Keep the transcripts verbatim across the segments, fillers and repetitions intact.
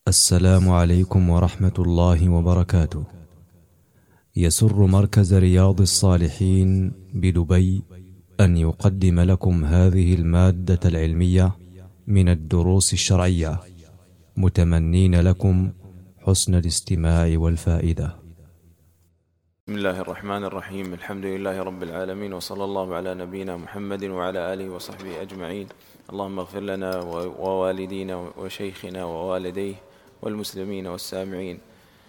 السلام عليكم ورحمة الله وبركاته. يسر مركز رياض الصالحين بدبي أن يقدم لكم هذه المادة العلمية من الدروس الشرعية، متمنين لكم حسن الاستماع والفائدة. بسم الله الرحمن الرحيم. الحمد لله رب العالمين، وصلى الله على نبينا محمد وعلى آله وصحبه أجمعين. اللهم اغفر لنا ووالدينا وشيخنا ووالديه والمسلمين والسامعين.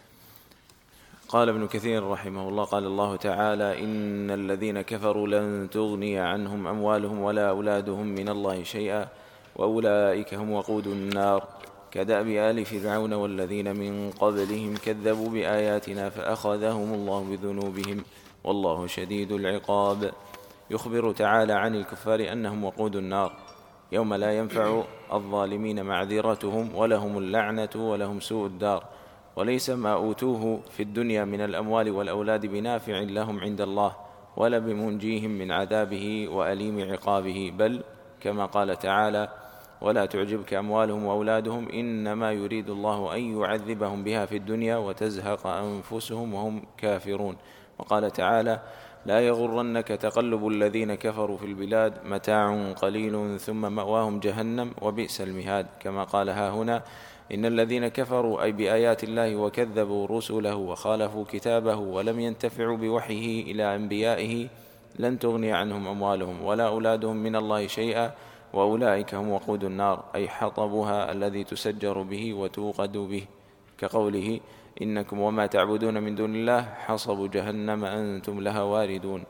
قال ابن كثير رحمه الله: قال الله تعالى: إن الذين كفروا لن تغني عنهم أموالهم ولا أولادهم من الله شيئا وأولئك هم وقود النار، كدأب آل فرعون والذين من قبلهم كذبوا بآياتنا فأخذهم الله بذنوبهم والله شديد العقاب. يخبر تعالى عن الكفار أنهم وقود النار يوم لا ينفع الظالمين معذرتهم ولهم اللعنة ولهم سوء الدار، وليس ما أوتوه في الدنيا من الأموال والأولاد بنافع لهم عند الله ولا بمنجيهم من عذابه وأليم عقابه، بل كما قال تعالى: ولا تعجبك أموالهم وأولادهم إنما يريد الله أن يعذبهم بها في الدنيا وتزهق أنفسهم وهم كافرون. وقال تعالى: لا يغرنك تقلب الذين كفروا في البلاد متاع قليل ثم مأواهم جهنم وبئس المهاد، كما قال ها هنا: إن الذين كفروا أي بآيات الله وكذبوا رسله وخالفوا كتابه ولم ينتفعوا بوحيه إلى أنبيائه لن تغني عنهم أموالهم ولا أولادهم من الله شيئا وأولئك هم وقود النار، أي حطبها الذي تسجر به وتوقد به، كقوله: إنكم وما تعبدون من دون الله حصب جهنم أنتم لها واردون.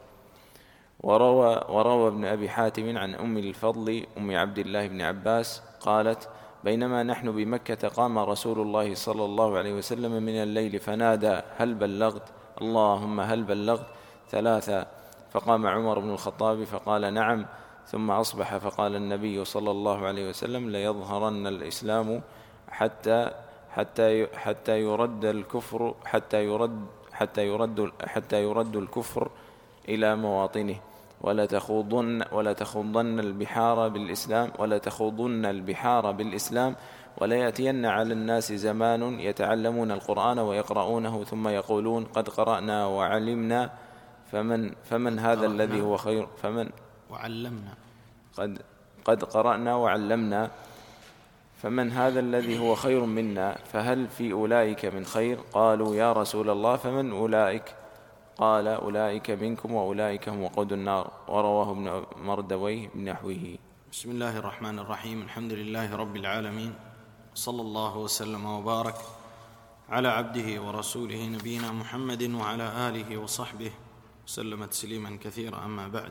وروى, وروى ابن أبي حاتم عن أم الفضل أم عبد الله بن عباس قالت: بينما نحن بمكة قام رسول الله صلى الله عليه وسلم من الليل فنادى: هل بلغت؟ اللهم هل بلغت؟ ثلاثا، فقام عمر بن الخطاب فقال: نعم. ثم أصبح فقال النبي صلى الله عليه وسلم: ليظهرن الإسلام حتى حتى حتى يرد الكفر حتى يرد حتى يرد حتى يرد الكفر إلى مواطنه، ولا تخوضن ولا تخوضن البحار بالإسلام ولا تخوضن البحار بالإسلام ولا يأتين على الناس زمان يتعلمون القرآن ويقرؤونه ثم يقولون: قد قرأنا وعلمنا فمن فمن هذا الذي هو خير فمن وعلمنا قد قد قرأنا وعلمنا فمن هذا الذي هو خير منا، فهل في أولئك من خير؟ قالوا: يا رسول الله فمن أولئك؟ قال: أولئك منكم وأولئك هم وقود النار. ورواه ابن مردويه بنحوه. بسم الله الرحمن الرحيم. الحمد لله رب العالمين، صلى الله وسلم وبارك على عبده ورسوله نبينا محمد وعلى آله وصحبه وسلم تسليما كثيرا. أما بعد،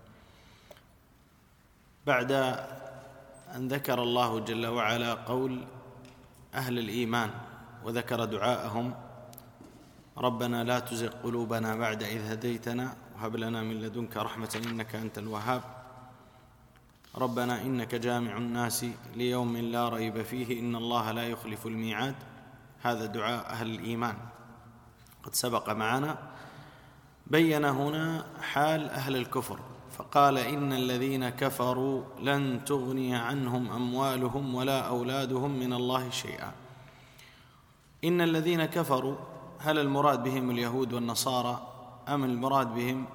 بعد أن ذكر الله جل وعلا قول أهل الإيمان وذكر دعاءهم: ربنا لا تزغ قلوبنا بعد إذ هديتنا وهب لنا من لدنك رحمة إنك أنت الوهاب، ربنا إنك جامع الناس ليوم لا ريب فيه إن الله لا يخلف الميعاد. هذا دعاء أهل الإيمان. قد سبق معنا بين هنا حال أهل الكفر، فقال: إن الذين كفروا لن تغني عنهم أموالهم ولا أولادهم من الله شيئا. إن الذين كفروا، هل المراد بهم اليهود والنصارى أم المراد بهم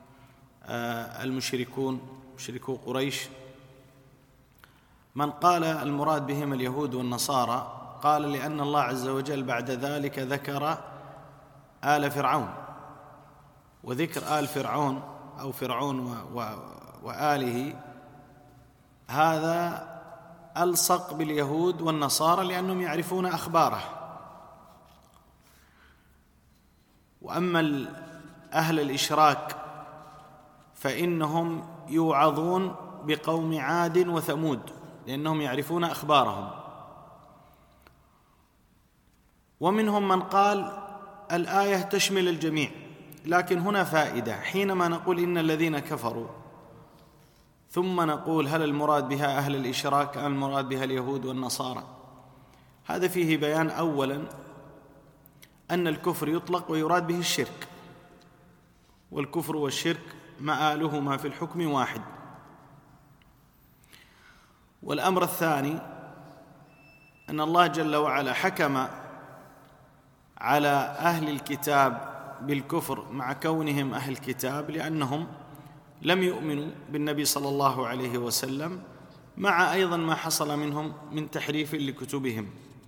المشركون مشركو قريش؟ من قال المراد بهم اليهود والنصارى قال لأن الله عز وجل بعد ذلك ذكر آل فرعون، وذكر آل فرعون أو فرعون وآله هذا ألصق باليهود والنصارى لأنهم يعرفون أخباره. وأما أهل الإشراك فإنهم يوعظون بقوم عاد وثمود لأنهم يعرفون أخبارهم. ومنهم من قال الآية تشمل الجميع، لكن هنا فائدة حينما نقول إن الذين كفروا ثم نقول هل المراد بها أهل الإشراك أم المراد بها اليهود والنصارى؟ هذا فيه بيان أولا أن الكفر يطلق ويراد به الشرك، والكفر والشرك مآلهما في الحكم واحد. والأمر الثاني أن الله جل وعلا حكم على أهل الكتاب بالكفر مع كونهم أهل كتاب لأنهم لم يؤمنوا بالنبي صلى الله عليه وسلم، مع أيضا ما حصل منهم من تحريف لكتبهم.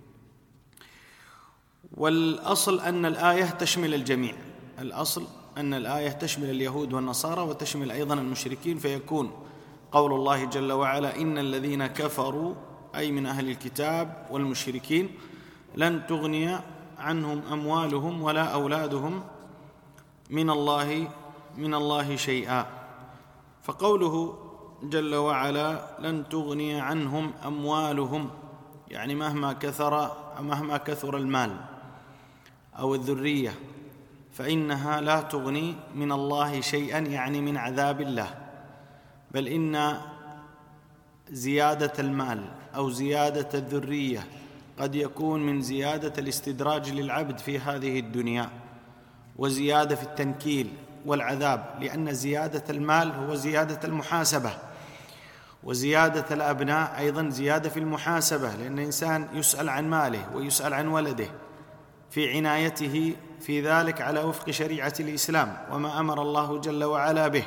والأصل أن الآية تشمل الجميع، الأصل أن الآية تشمل اليهود والنصارى وتشمل أيضا المشركين، فيكون قول الله جل وعلا إن الذين كفروا أي من أهل الكتاب والمشركين لن تغني عنهم أموالهم ولا أولادهم من الله من الله شيئا. فقوله جل وعلا لن تغني عنهم أموالهم، يعني مهما كثر مهما كثر المال أو الذرية فإنها لا تغني من الله شيئا، يعني من عذاب الله، بل إن زيادة المال أو زيادة الذرية قد يكون من زيادة الاستدراج للعبد في هذه الدنيا وزيادة في التنكيل والعذاب، لأن زيادة المال هو زيادة المحاسبة، وزيادة الأبناء أيضا زيادة في المحاسبة، لأن الإنسان يسأل عن ماله ويسأل عن ولده في عنايته في ذلك على وفق شريعة الإسلام وما أمر الله جل وعلا به،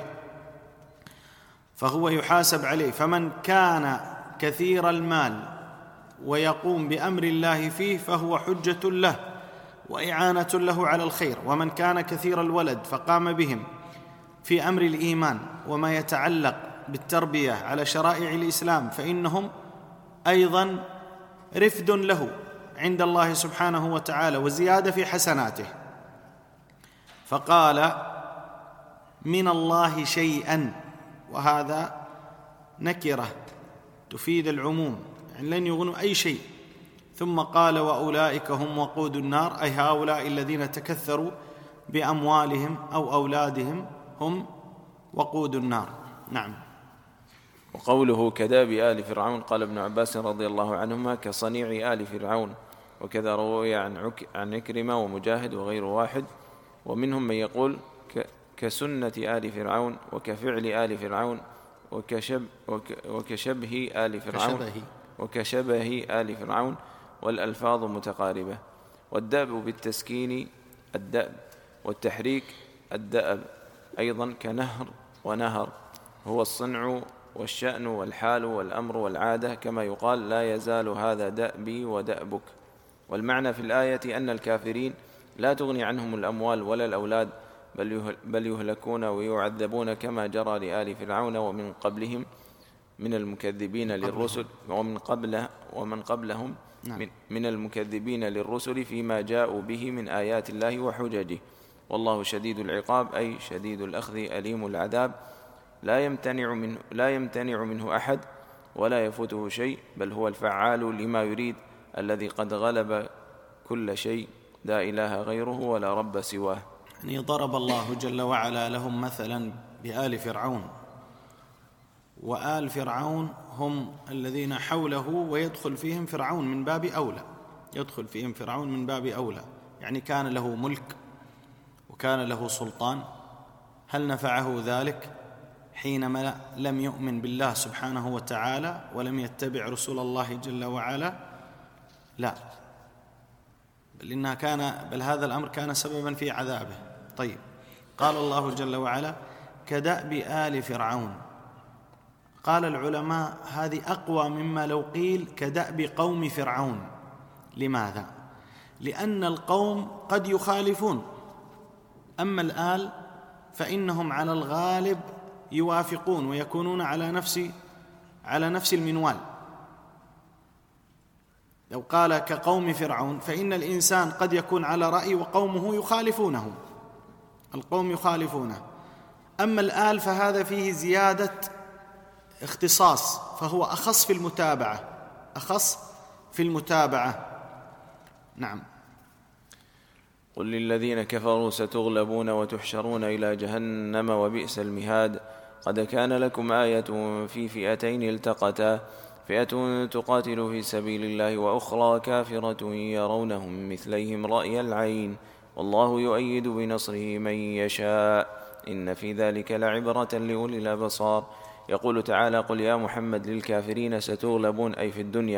فهو يحاسب عليه. فمن كان كثير المال ويقوم بأمر الله فيه فهو حجة له وإعانة له على الخير، ومن كان كثير الولد فقام بهم في أمر الإيمان وما يتعلق بالتربية على شرائع الإسلام فإنهم أيضا رفد له عند الله سبحانه وتعالى وزيادة في حسناته. فقال من الله شيئا، وهذا نكرة تفيد العموم، يعني لن يغنوا أي شيء. ثم قال وأولئك هم وقود النار، أي هؤلاء الذين تكثروا بأموالهم أو أولادهم هم وقود النار. نعم. وقوله كداب آل فرعون، قال ابن عباس رضي الله عنهما كصنيع آل فرعون، وكذا روي عن عن عكرمة ومجاهد وغير واحد، ومنهم من يقول كسنة آل فرعون وكفعل آل فرعون وكشب وكشبه آل فرعون كشبه. وكشبه آل فرعون، والألفاظ متقاربة. والدأب بالتسكين الدأب، والتحريك الدأب، أيضا كنهر ونهر، هو الصنع والشأن والحال والأمر والعادة، كما يقال لا يزال هذا دأبي ودأبك. والمعنى في الآية أن الكافرين لا تغني عنهم الأموال ولا الأولاد، بل يهلكون ويعذبون كما جرى لآل فرعون ومن قبلهم من المكذبين للرسل ومن قبله ومن قبلهم من, من المكذبين للرسل فيما جاءوا به من آيات الله وحججه. والله شديد العقاب، أي شديد الأخذ أليم العذاب، لا يمتنع منه, لا يمتنع منه أحد ولا يفوته شيء، بل هو الفعال لما يريد، الذي قد غلب كل شيء، لا إله غيره ولا رب سواه. يعني ضرب الله جل وعلا لهم مثلا بآل فرعون، وآل فرعون هم الذين حوله ويدخل فيهم فرعون من باب أولى، يدخل فيهم فرعون من باب أولى، يعني كان له ملك وكان له سلطان. هل نفعه ذلك حينما لم يؤمن بالله سبحانه وتعالى ولم يتبع رسول الله جل وعلا؟ لا، بل إنها كان بل هذا الأمر كان سببا في عذابه. طيب، قال الله جل وعلا كدأب آل فرعون. قال العلماء هذه أقوى مما لو قيل كدأب قوم فرعون. لماذا؟ لأن القوم قد يخالفون، أما الآل فإنهم على الغالب يوافقون ويكونون على نفس على نفس المنوال. لو قال كقوم فرعون فإن الإنسان قد يكون على رأي وقومه يخالفونه، القوم يخالفونه. أما الآل فهذا فيه زيادة اختصاص، فهو أخص في المتابعة، أخص في المتابعة. نعم. قل للذين كفروا ستغلبون وتحشرون إلى جهنم وبئس المهاد. قد كان لكم آية في فئتين التقتا، فئة تقاتل في سبيل الله وأخرى كافرة يرونهم مثليهم رأي العين، والله يؤيد بنصره من يشاء، إن في ذلك لعبرة لأولي الأبصار. يقول تعالى قل يا محمد للكافرين ستغلبون، أي في الدنيا،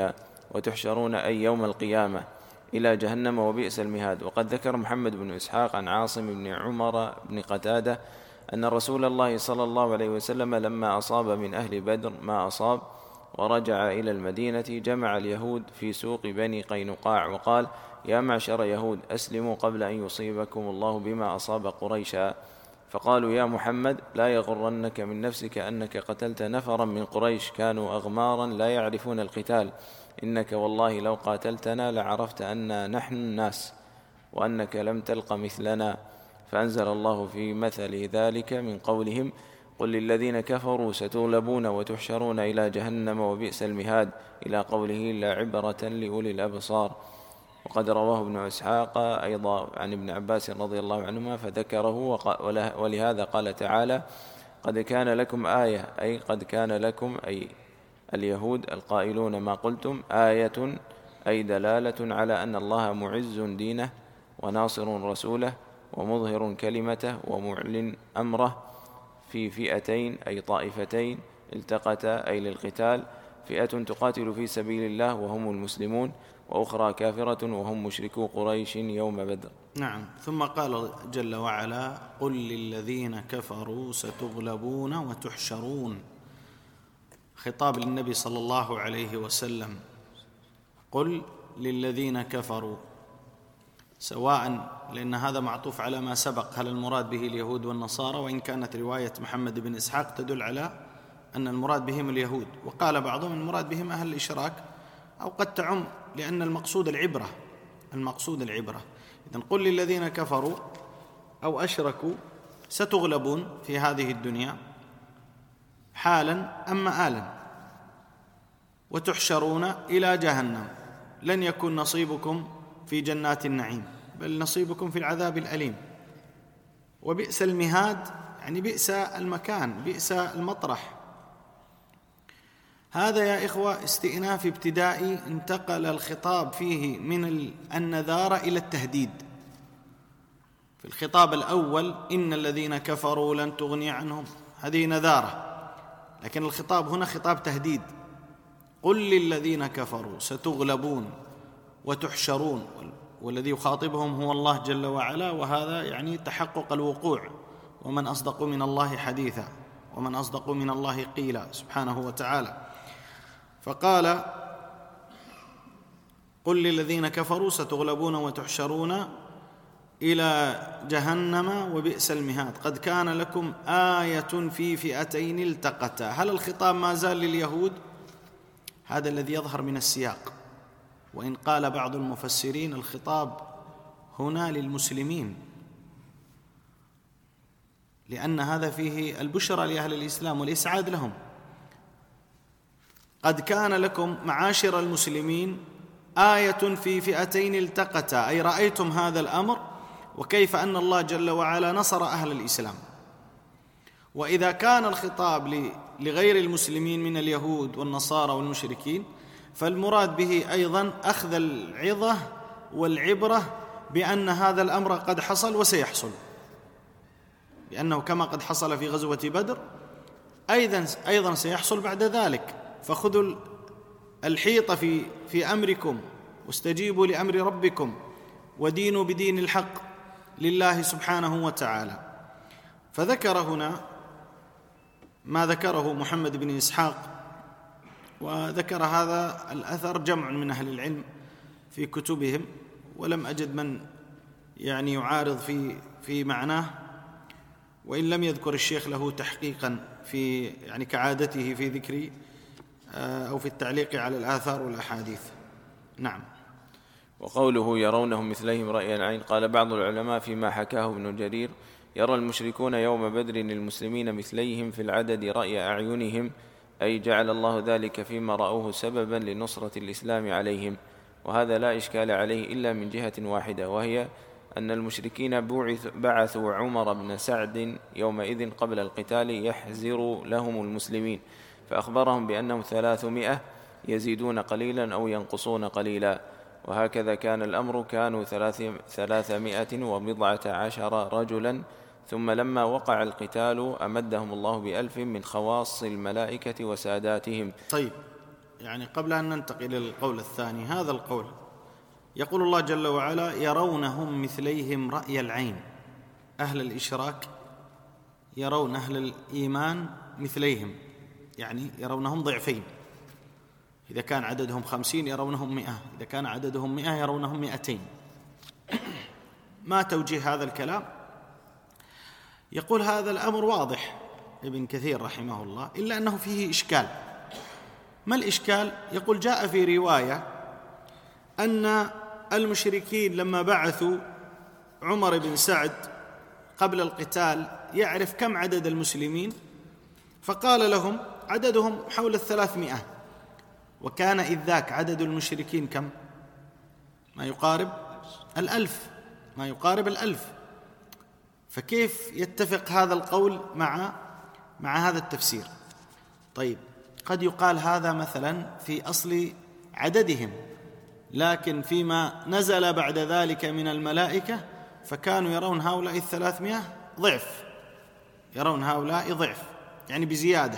وتحشرون أي يوم القيامة إلى جهنم وبئس المهاد. وقد ذكر محمد بن إسحاق عن عاصم بن عمر بن قتادة أن رسول الله صلى الله عليه وسلم لما أصاب من أهل بدر ما أصاب ورجع إلى المدينة جمع اليهود في سوق بني قينقاع وقال: يا معشر يهود، أسلموا قبل أن يصيبكم الله بما أصاب قريشا. فقالوا: يا محمد، لا يغرنك من نفسك أنك قتلت نفرا من قريش كانوا أغمارا لا يعرفون القتال، إنك والله لو قاتلتنا لعرفت أننا نحن الناس وأنك لم تلق مثلنا. فأنزل الله في مثل ذلك من قولهم: قل للذين كفروا ستغلبون وتحشرون إلى جهنم وبئس المهاد، إلى قوله: لا عبرة لأولي الأبصار. وقد رواه ابن إسحاق أيضا عن ابن عباس رضي الله عنهما فذكره، ولهذا قال تعالى: قد كان لكم آية، أي قد كان لكم أي اليهود القائلون ما قلتم آية، أي دلالة على أن الله معز دينه وناصر رسوله ومظهر كلمته ومعلن أمره في فئتين أي طائفتين التقتا أي للقتال، فئة تقاتل في سبيل الله وهم المسلمون، وأخرى كافرة وهم مشركو قريش يوم بدر. نعم. ثم قال جل وعلا: قل للذين كفروا ستغلبون وتحشرون. خطاب للنبي صلى الله عليه وسلم: قل للذين كفروا، سواء، لأن هذا معطوف على ما سبق، هل المراد به اليهود والنصارى؟ وإن كانت رواية محمد بن إسحاق تدل على أن المراد بهم اليهود، وقال بعضهم المراد بهم أهل الإشراك، أو قد تعم، لأن المقصود العبرة المقصود العبرة إذن قل للذين كفروا أو أشركوا ستغلبون في هذه الدنيا حالا أم مآلا، وتحشرون إلى جهنم، لن يكون نصيبكم في جنات النعيم، بل نصيبكم في العذاب الأليم. وبئس المهاد، يعني بئس المكان، بئس المطرح. هذا يا إخوة استئناف ابتدائي انتقل الخطاب فيه من النذارة إلى التهديد. في الخطاب الأول: إن الذين كفروا لن تغني عنهم، هذه نذارة، لكن الخطاب هنا خطاب تهديد. قل للذين كفروا ستغلبون وتحشرون، والذي يخاطبهم هو الله جل وعلا، وهذا يعني تحقق الوقوع. ومن أصدق من الله حديثا، ومن أصدق من الله قيلا، سبحانه وتعالى. فقال: قل للذين كفروا ستغلبون وتحشرون إلى جهنم وبئس المهاد، قد كان لكم آية في فئتين التقتا. هل الخطاب ما زال لليهود؟ هذا الذي يظهر من السياق، وإن قال بعض المفسرين الخطاب هنا للمسلمين، لأن هذا فيه البشرى لأهل الإسلام والإسعاد لهم. قد كان لكم معاشر المسلمين آية في فئتين التقتا، أي رأيتم هذا الأمر وكيف أن الله جل وعلا نصر أهل الإسلام. وإذا كان الخطاب لغير المسلمين من اليهود والنصارى والمشركين، فالمراد به أيضا أخذ العظة والعبرة بأن هذا الأمر قد حصل وسيحصل، لأنه كما قد حصل في غزوة بدر أيضا أيضا سيحصل بعد ذلك. فخذوا الحيط في في أمركم واستجيبوا لأمر ربكم ودينوا بدين الحق لله سبحانه وتعالى. فذكر هنا ما ذكره محمد بن إسحاق، وذكر هذا الأثر جمع من أهل العلم في كتبهم، ولم أجد من يعني يعارض في في معناه، وإن لم يذكر الشيخ له تحقيقا في يعني كعادته في ذكر أو في التعليق على الآثار والأحاديث. نعم. وقوله يرونهم مثليهم رأي العين، قال بعض العلماء فيما حكاه ابن جرير: يرى المشركون يوم بدر المسلمين مثليهم في العدد رأي أعينهم، أي جعل الله ذلك فيما رأوه سببا لنصرة الإسلام عليهم. وهذا لا إشكال عليه إلا من جهة واحدة، وهي أن المشركين بعثوا عمر بن سعد يومئذ قبل القتال يحزر لهم المسلمين، فأخبرهم بأنهم ثلاثمائة يزيدون قليلا أو ينقصون قليلا، وهكذا كان الأمر، كانوا ثلاثمائة وبضعة عشر رجلا، ثم لما وقع القتال أمدهم الله بألف من خواص الملائكة وساداتهم. طيب، يعني قبل أن ننتقل إلى القول الثاني، هذا القول يقول الله جل وعلا: يرونهم مثليهم رأي العين. أهل الإشراك يرون أهل الإيمان مثليهم، يعني يرونهم ضعفين. إذا كان عددهم خمسين يرونهم مئة، إذا كان عددهم مئة يرونهم مئتين. ما توجيه هذا الكلام؟ يقول هذا الأمر واضح ابن كثير رحمه الله، إلا أنه فيه إشكال. ما الإشكال؟ يقول: جاء في رواية أن المشركين لما بعثوا عمر بن سعد قبل القتال يعرف كم عدد المسلمين، فقال لهم عددهم حول الثلاثمائة، وكان إذ ذاك عدد المشركين كم؟ ما يقارب الألف، ما يقارب الألف. فكيف يتفق هذا القول مع مع هذا التفسير؟ طيب، قد يقال هذا مثلا في أصل عددهم، لكن فيما نزل بعد ذلك من الملائكة فكانوا يرون هؤلاء الثلاثمائة ضعف، يرون هؤلاء ضعف يعني بزيادة.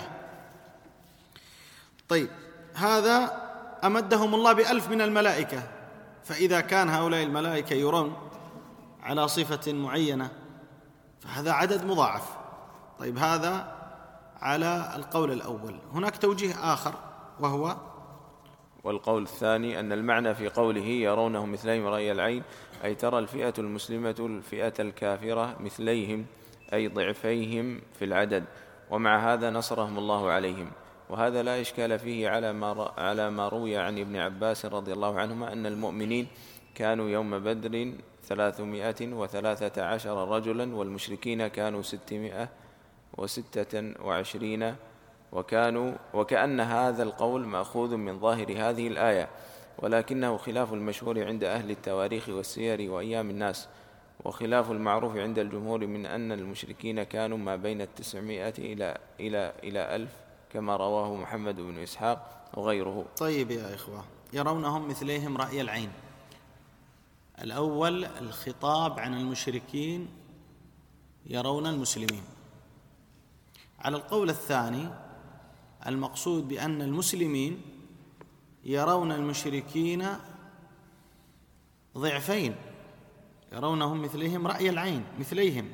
طيب، هذا أمدهم الله بألف من الملائكة، فإذا كان هؤلاء الملائكة يرون على صفة معينة فهذا عدد مضاعف. طيب، هذا على القول الأول. هناك توجيه آخر وهو: والقول الثاني أن المعنى في قوله يرونهم مثليهم رأي العين، أي ترى الفئة المسلمة الفئة الكافرة مثليهم، أي ضعفيهم في العدد، ومع هذا نصرهم الله عليهم. وهذا لا إشكال فيه على ما على ما روي عن ابن عباس رضي الله عنهما أن المؤمنين كانوا يوم بدر ثلاثمائة وثلاثة عشر رجلا، والمشركين كانوا ستمائة وستة وعشرين، وكانوا وكأن هذا القول مأخوذ من ظاهر هذه الآية، ولكنه خلاف المشهور عند أهل التواريخ والسير وأيام الناس، وخلاف المعروف عند الجمهور من أن المشركين كانوا ما بين التسعمائة إلى إلى إلى ألف، كما رواه محمد بن إسحاق وغيره. طيب يا إخوة، يرونهم مثليهم رأي العين. الأول الخطاب عن المشركين يرون المسلمين. على القول الثاني المقصود بأن المسلمين يرون المشركين ضعفين، يرونهم مثليهم رأي العين، مثليهم.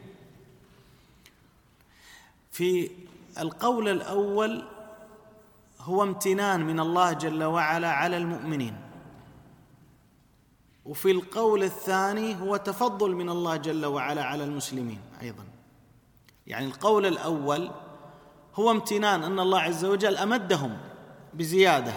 في القول الأول هو امتنان من الله جل وعلا على المؤمنين، وفي القول الثاني هو تفضل من الله جل وعلا على المسلمين أيضا. يعني القول الأول هو امتنان أن الله عز وجل أمدهم بزيادة،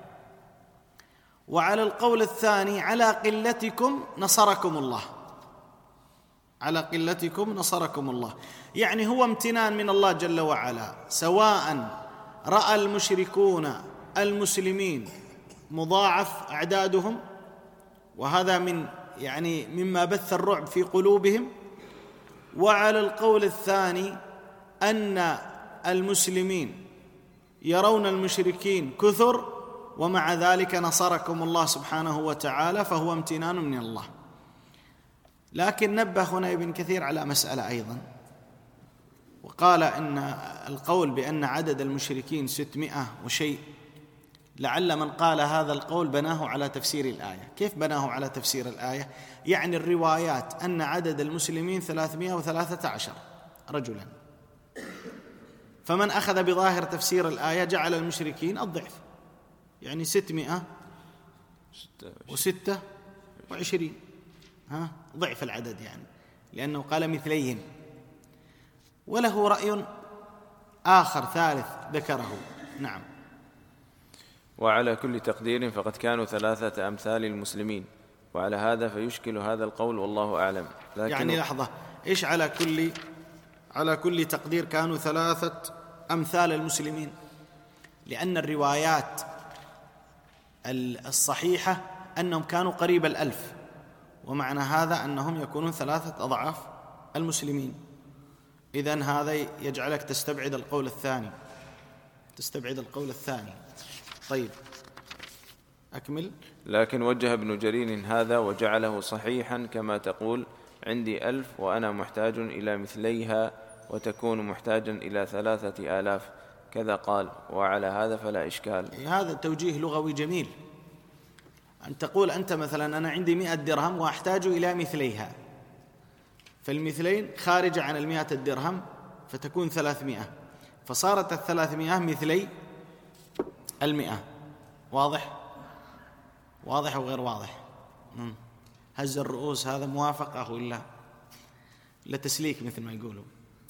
وعلى القول الثاني على قلتكم نصركم الله، على قلتكم نصركم الله. يعني هو امتنان من الله جل وعلا، سواء رأى المشركون المسلمين مضاعف أعدادهم، وهذا من يعني مما بث الرعب في قلوبهم، وعلى القول الثاني أن المسلمين يرون المشركين كثر ومع ذلك نصركم الله سبحانه وتعالى، فهو امتنان من الله. لكن نبه هنا ابن كثير على مسألة أيضا، وقال إن القول بأن عدد المشركين ستمائة وشيء، لعل من قال هذا القول بناه على تفسير الآية. كيف بناه على تفسير الآية؟ يعني الروايات أن عدد المسلمين ثلاثمائة وثلاثة عشر رجلا، فمن أخذ بظاهر تفسير الآية جعل المشركين الضعف، يعني ستمائة وستة وعشرين، ها ضعف العدد يعني، لأنه قال مثليهم. وله رأي آخر ثالث ذكره. نعم. وعلى كل تقدير فقد كانوا ثلاثة أمثال المسلمين، وعلى هذا فيشكل هذا القول والله أعلم. لكن يعني لحظة، إيش على كل على كل تقدير كانوا ثلاثة أمثال المسلمين؟ لأن الروايات الصحيحة أنهم كانوا قريب الألف، ومعنى هذا أنهم يكونون ثلاثة أضعاف المسلمين. إذن هذا يجعلك تستبعد القول الثاني، تستبعد القول الثاني. طيب، أكمل. لكن وجه ابن جرير هذا وجعله صحيحا كما تقول عندي ألف وأنا محتاج إلى مثليها، وتكون محتاجا إلى ثلاثة آلاف، كذا قال، وعلى هذا فلا إشكال. هذا توجيه لغوي جميل، أن تقول أنت مثلا أنا عندي مئة درهم وأحتاج إلى مثليها، فالمثلين خارجة عن المئة الدرهم فتكون ثلاثمائة، فصارت الثلاثمائة مثلي المئة. واضح؟ واضح وغير واضح؟ هز الرؤوس، هذا موافقة ولا لا تسليك مثل ما يقولوا؟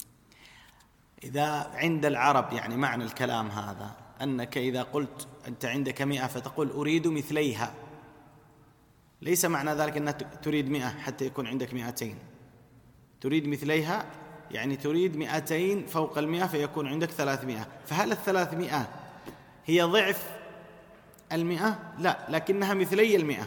إذا عند العرب يعني معنى الكلام هذا أنك إذا قلت أنت عندك مئة فتقول أريد مثليها، ليس معنى ذلك أنك تريد مئة حتى يكون عندك مئتين. تريد مثليها يعني تريد مئتين فوق المئة فيكون عندك ثلاثمائة. فهل الثلاثمائة هي ضعف المئة؟ لا، لكنها مثلي المئة،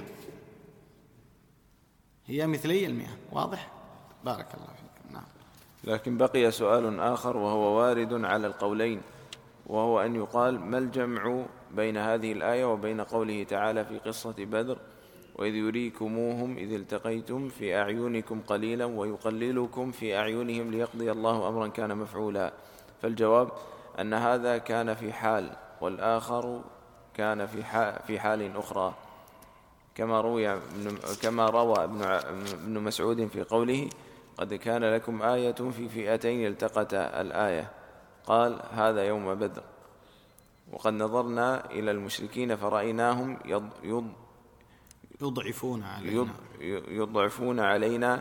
هي مثلي المئة. واضح؟ بارك الله فيكم. نعم. لكن بقي سؤال آخر وهو وارد على القولين، وهو أن يقال ما الجمع بين هذه الآية وبين قوله تعالى في قصة بدر: وإذ يريكموهم إذ التقيتم في أعينكم قليلا ويقللكم في أعينهم ليقضي الله أمرا كان مفعولا. فالجواب أن هذا كان في حال، والآخر كان في حال, في حال أخرى، كما روي كما روى ابن مسعود في قوله: قد كان لكم آية في فئتين التقتا، الآية، قال: هذا يوم بدر. وقد نظرنا إلى المشركين فرأيناهم يض يض يضعفون علينا يضعفون علينا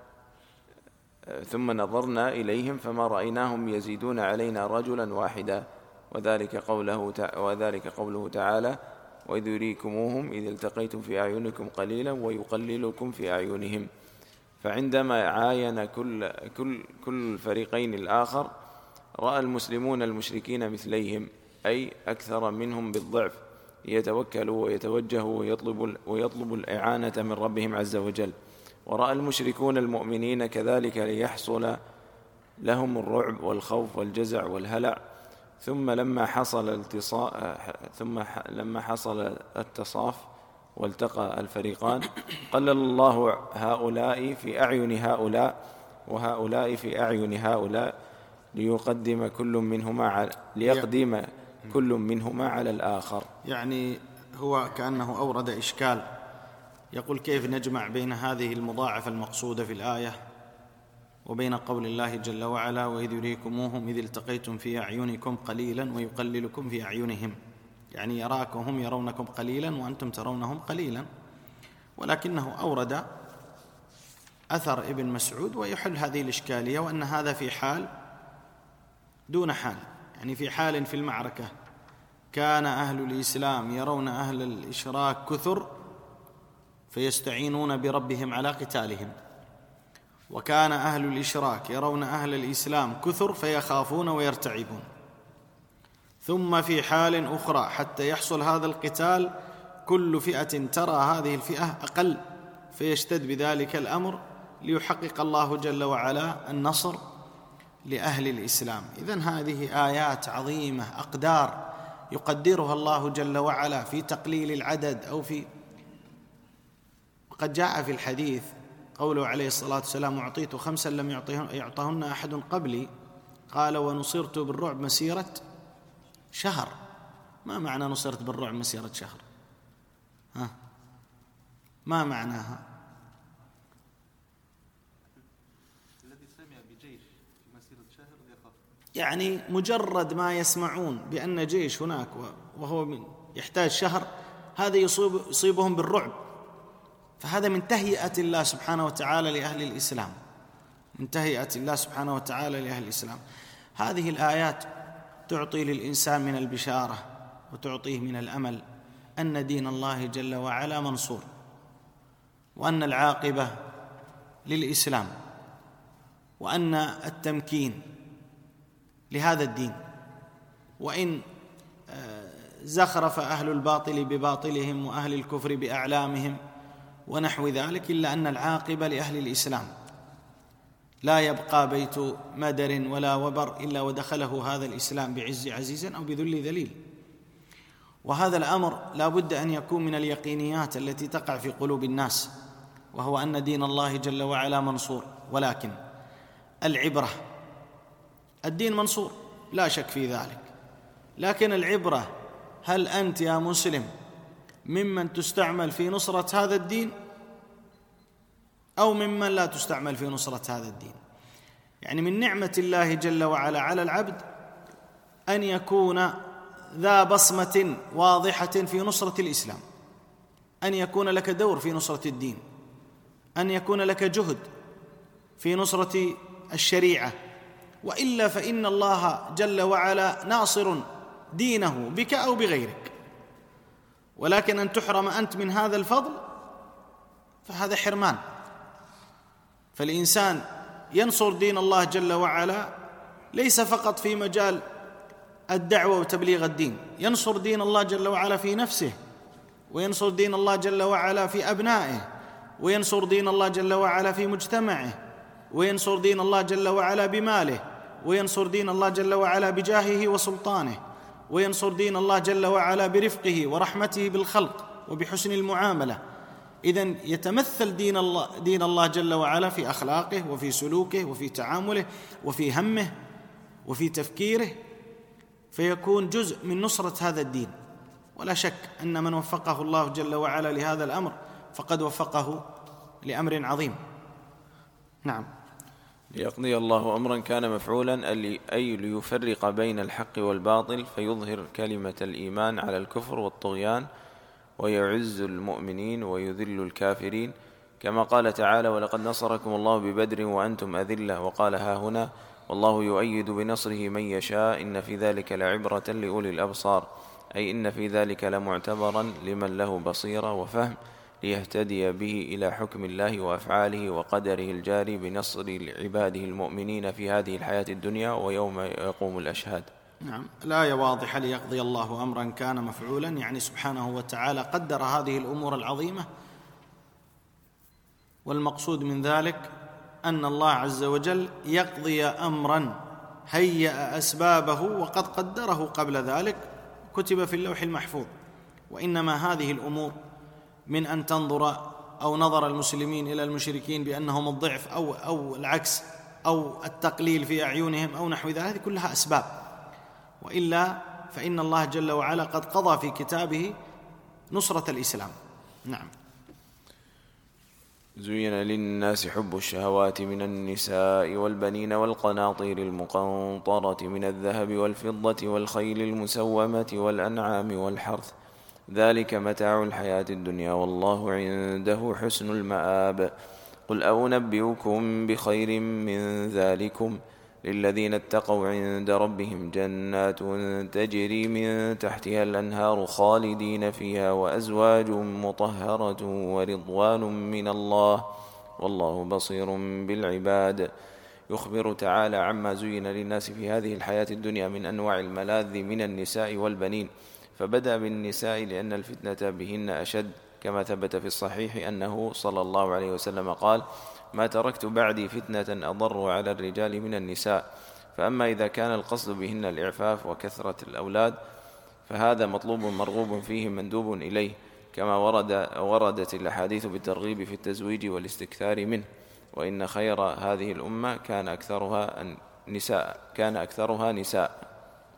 ثم نظرنا إليهم فما رأيناهم يزيدون علينا رجلا واحدا، وذلك قوله وذلك قوله تعالى: وإذ يريكموهم إذ التقيتم في أعينكم قليلا ويقللكم في أعينهم. فعندما عاين كل كل كل الفريقين الآخر رأى المسلمون المشركين مثليهم، أي أكثر منهم بالضعف، يتوكلوا ويتوجهوا ويطلبوا ويطلبوا الإعانة من ربهم عز وجل. ورأى المشركون المؤمنين كذلك ليحصل لهم الرعب والخوف والجزع والهلع. ثم لما حصل التصاف ثم لما حصل التصاف والتقى الفريقان قلل الله هؤلاء في أعين هؤلاء وهؤلاء في أعين هؤلاء ليقدم كل منهما على ليقدم كل منهما على الآخر. يعني هو كأنه أورد إشكال، يقول: كيف نجمع بين هذه المضاعفة المقصودة في الآية وبين قول الله جل وعلا: وإذ يريكموهم إذ التقيتم في أعينكم قليلا ويقللكم في أعينهم؟ يعني يراكم هم يرونكم قليلا وأنتم ترونهم قليلا. ولكنه أورد أثر ابن مسعود ويحل هذه الإشكالية، وأن هذا في حال دون حال، يعني في حال في المعركة كان أهل الإسلام يرون أهل الإشراك كثر فيستعينون بربهم على قتالهم، وكان أهل الإشراك يرون أهل الإسلام كثر فيخافون ويرتعبون. ثم في حال أخرى حتى يحصل هذا القتال كل فئة ترى هذه الفئة أقل فيشتد بذلك الأمر ليحقق الله جل وعلا النصر لأهل الإسلام. إذن هذه آيات عظيمة، أقدار يقدرها الله جل وعلا في تقليل العدد أو في وقد جاء في الحديث قوله عليه الصلاة والسلام: أعطيت خمسا لم يعطهن أحد قبلي، قال: ونصرت بالرعب مسيرة شهر. ما معنى نصرت بالرعب مسيرة شهر؟ ها؟ ما معناها؟ الذي سمع بجيش في مسيرة شهر يخاف، يعني مجرد ما يسمعون بأن جيش هناك وهو يحتاج شهر، هذا يصيب يصيبهم بالرعب. فهذا من تهيئة الله سبحانه وتعالى لأهل الإسلام، من تهيئة الله سبحانه وتعالى لأهل الإسلام. هذه الآيات تعطي للإنسان من البشارة وتعطيه من الأمل أن دين الله جل وعلا منصور، وأن العاقبة للإسلام، وأن التمكين لهذا الدين. وإن زخرف أهل الباطل بباطلهم وأهل الكفر بأعلامهم ونحو ذلك، إلا أن العاقبة لأهل الإسلام. لا يبقى بيت مدر ولا وبر إلا ودخله هذا الإسلام بعز عزيز أو بذل ذليل. وهذا الأمر لا بد أن يكون من اليقينيات التي تقع في قلوب الناس، وهو أن دين الله جل وعلا منصور. ولكن العبرة، الدين منصور لا شك في ذلك، لكن العبرة هل أنت يا مسلم ممن تستعمل في نصرة هذا الدين أو ممن لا تستعمل في نصرة هذا الدين؟ يعني من نعمة الله جل وعلا على العبد أن يكون ذا بصمة واضحة في نصرة الإسلام، أن يكون لك دور في نصرة الدين، أن يكون لك جهد في نصرة الشريعة، وإلا فإن الله جل وعلا ناصر دينه بك أو بغيرك. ولكن أن تحرم أنت من هذا الفضل فهذا حرمان. فالإنسان ينصر دين الله جل وعلا ليس فقط في مجال الدعوة وتبليغ الدين، ينصر دين الله جل وعلا في نفسه، وينصر دين الله جل وعلا في أبنائه، وينصر دين الله جل وعلا في مجتمعه، وينصر دين الله جل وعلا بماله، وينصر دين الله جل وعلا بجاهه وسلطانه، وينصر دين الله جل وعلا برفقه ورحمته بالخلق وبحسن المعاملة. إذن يتمثل دين الله, دين الله جل وعلا في أخلاقه وفي سلوكه وفي تعامله وفي همه وفي تفكيره، فيكون جزء من نصرة هذا الدين. ولا شك أن من وفقه الله جل وعلا لهذا الأمر فقد وفقه لأمر عظيم. نعم. ليقضي الله أمرا كان مفعولا، أي ليفرق بين الحق والباطل فيظهر كلمة الإيمان على الكفر والطغيان، ويعز المؤمنين ويذل الكافرين، كما قال تعالى: ولقد نصركم الله ببدر وأنتم أذلة، وقال ها هنا: والله يؤيد بنصره من يشاء، إن في ذلك لعبرة لأولي الأبصار، أي إن في ذلك لمعتبرا لمن له بصيرة وفهم ليهتدي به إلى حكم الله وأفعاله وقدره الجاري بنصر عباده المؤمنين في هذه الحياة الدنيا ويوم يقوم الأشهاد. نعم، الآية واضحة: ليقضي الله أمرا كان مفعولا، يعني سبحانه وتعالى قدر هذه الأمور العظيمة، والمقصود من ذلك أن الله عز وجل يقضي أمرا هيأ أسبابه وقد قدره قبل ذلك، كتب في اللوح المحفوظ. وإنما هذه الأمور من أن تنظر أو نظر المسلمين إلى المشركين بأنهم الضعف أو, أو العكس أو التقليل في أعينهم أو نحو ذلك، هذه كلها أسباب، وإلا فإن الله جل وعلا قد قضى في كتابه نصرة الإسلام. نعم. زين للناس حب الشهوات من النساء والبنين والقناطير المقنطرة من الذهب والفضة والخيل المسومة والأنعام والحرث، ذلك متاع الحياة الدنيا والله عنده حسن المآب. قل أنبئكم بخير من ذلكم للذين اتقوا عند ربهم جنات تجري من تحتها الأنهار خالدين فيها وأزواج مطهرة ورضوان من الله والله بصير بالعباد. يخبر تعالى عما زين للناس في هذه الحياة الدنيا من أنواع الملاذ من النساء والبنين، فبدأ بالنساء لأن الفتنة بهن أشد، كما ثبت في الصحيح أنه صلى الله عليه وسلم قال: ما تركت بعدي فتنة أضر على الرجال من النساء. فأما إذا كان القصد بهن الإعفاف وكثرة الأولاد فهذا مطلوب مرغوب فيه مندوب إليه، كما ورد وردت الأحاديث بالترغيب في التزويج والاستكثار منه. وإن خير هذه الأمة كان أكثرها نساء كان أكثرها نساء.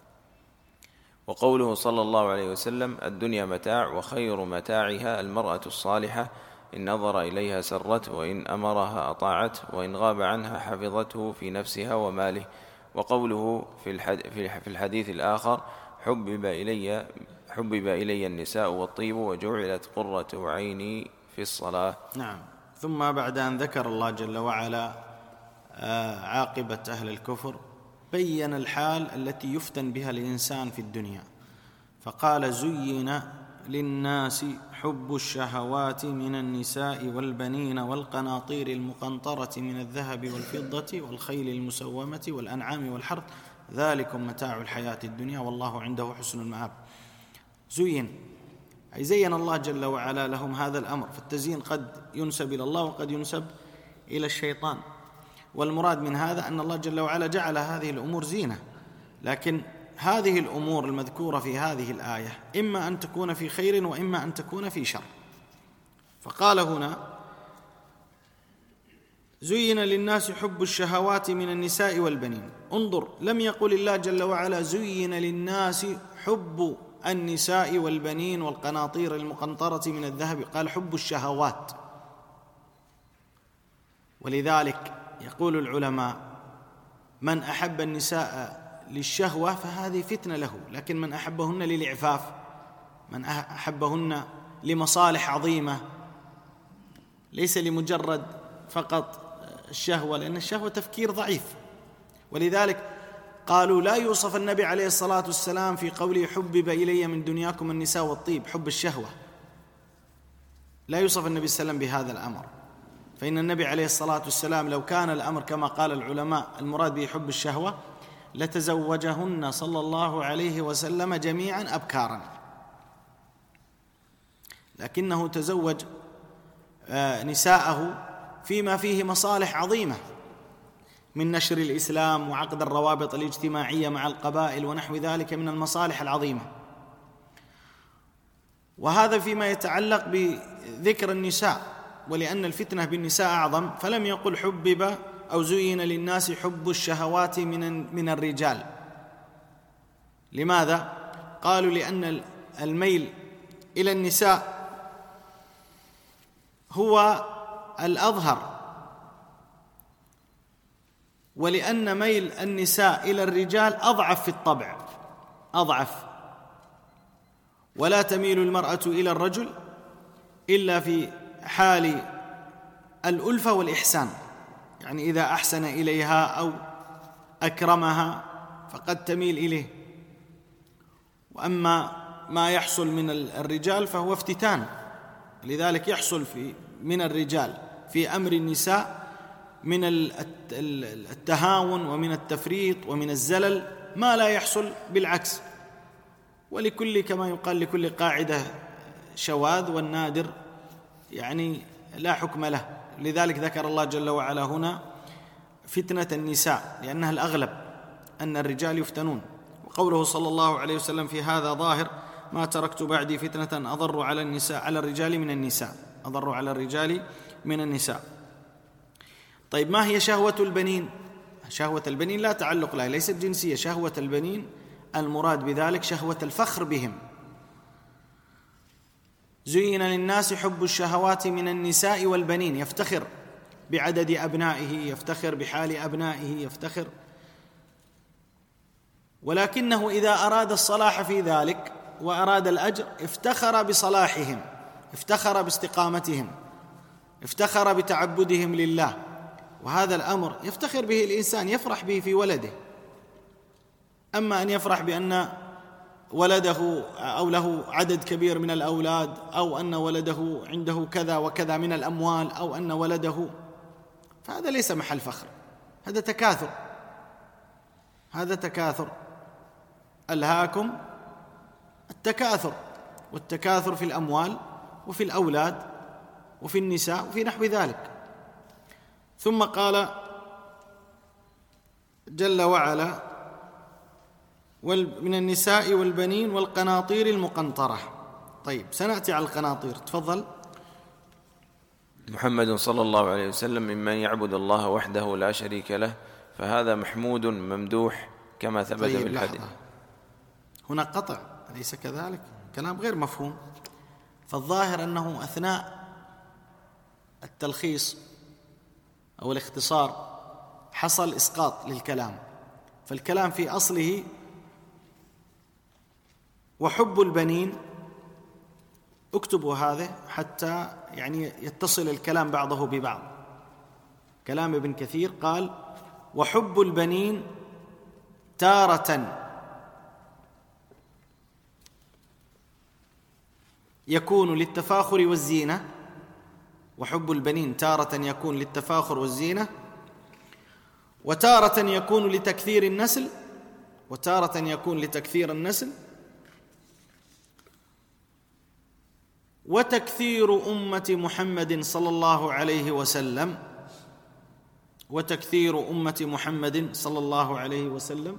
وقوله صلى الله عليه وسلم: الدنيا متاع وخير متاعها المرأة الصالحة، إن نظر إليها سرته وإن أمرها أطاعته وإن غاب عنها حفظته في نفسها وماله. وقوله في الحديث الآخر: حبب إلي, حبب إلي النساء والطيب وجعلت قرة عيني في الصلاة. نعم. ثم بعد أن ذكر الله جل وعلا عاقبة أهل الكفر بين الحال التي يفتن بها الإنسان في الدنيا، فقال: زين للناس حب الشهوات من النساء والبنين والقناطير المقنطرة من الذهب والفضة والخيل المسومة والأنعام والحرث، ذلكم متاع الحياة الدنيا والله عنده حسن المآب. زين، أي زين الله جل وعلا لهم هذا الأمر، فالتزيين قد ينسب إلى الله وقد ينسب إلى الشيطان، والمراد من هذا أن الله جل وعلا جعل هذه الأمور زينة، لكن هذه الأمور المذكورة في هذه الآية إما أن تكون في خير وإما أن تكون في شر. فقال هنا: زين للناس حب الشهوات من النساء والبنين. انظر، لم يقل الله جل وعلا زين للناس حب النساء والبنين والقناطير المقنطرة من الذهب، قال حب الشهوات. ولذلك يقول العلماء: من أحب النساء للشهوة فهذه فتنة له، لكن من أحبهن للإعفاف، من أحبهن لمصالح عظيمة، ليس لمجرد فقط الشهوة، لأن الشهوة تفكير ضعيف. ولذلك قالوا لا يوصف النبي عليه الصلاة والسلام في قوله حبب إلي من دنياكم النساء والطيب، حب الشهوة، لا يوصف النبي صلى الله عليه وسلم بهذا الأمر، فإن النبي عليه الصلاة والسلام لو كان الأمر كما قال العلماء المراد به حب الشهوة لتزوجهن صلى الله عليه وسلم جميعا أبكارا، لكنه تزوج نساءه فيما فيه مصالح عظيمة من نشر الإسلام وعقد الروابط الاجتماعية مع القبائل ونحو ذلك من المصالح العظيمة. وهذا فيما يتعلق بذكر النساء، ولأن الفتنة بالنساء أعظم، فلم يقل حبب أو زين للناس حب الشهوات من من الرجال. لماذا؟ قالوا لأن الميل إلى النساء هو الأظهر، ولأن ميل النساء إلى الرجال أضعف في الطبع، أضعف، ولا تميل المرأة إلى الرجل إلا في حال الألفة والإحسان، يعني إذا أحسن إليها أو أكرمها فقد تميل إليه. وأما ما يحصل من الرجال فهو افتتان، لذلك يحصل في من الرجال في أمر النساء من التهاون ومن التفريط ومن الزلل ما لا يحصل بالعكس. ولكل كما يقال لكل قاعدة شواذ، والنادر يعني لا حكم له. لذلك ذكر الله جل وعلا هنا فتنة النساء لأنها الأغلب أن الرجال يفتنون، وقوله صلى الله عليه وسلم في هذا ظاهر: ما تركت بعدي فتنة أضر على النساء على الرجال من النساء، أضر على الرجال من النساء. طيب، ما هي شهوة البنين؟ شهوة البنين لا تعلق لها، ليست جنسية. شهوة البنين المراد بذلك شهوة الفخر بهم. زين للناس حب الشهوات من النساء والبنين، يفتخر بعدد أبنائه، يفتخر بحال أبنائه، يفتخر. ولكنه إذا أراد الصلاح في ذلك وأراد الأجر افتخر بصلاحهم، افتخر باستقامتهم، افتخر بتعبدهم لله. وهذا الأمر يفتخر به الإنسان، يفرح به في ولده. أما أن يفرح بأن ولده أو له عدد كبير من الأولاد، أو أن ولده عنده كذا وكذا من الأموال، أو أن ولده، فهذا ليس محل فخر، هذا تكاثر، هذا تكاثر. ألهاكم التكاثر، والتكاثر في الأموال وفي الأولاد وفي النساء وفي نحو ذلك. ثم قال جل وعلا: من النساء والبنين والقناطير المقنطرة. طيب، سنأتي على القناطير، تفضل. محمد صلى الله عليه وسلم ممن يعبد الله وحده لا شريك له، فهذا محمود ممدوح كما ثبت طيب، بالحديث. هنا قطع، أليس كذلك؟ كلام غير مفهوم. فالظاهر أنه أثناء التلخيص أو الاختصار حصل إسقاط للكلام، فالكلام في أصله وحب البنين. اكتبوا هذا حتى يعني يتصل الكلام بعضه ببعض. كلام ابن كثير قال: وحب البنين تارة يكون للتفاخر والزينة، وحب البنين تارة يكون للتفاخر والزينة، وتارة يكون لتكثير النسل، وتارة يكون لتكثير النسل، وتكثير أمة محمد صلى الله عليه وسلم، وتكثير أمة محمد صلى الله عليه وسلم.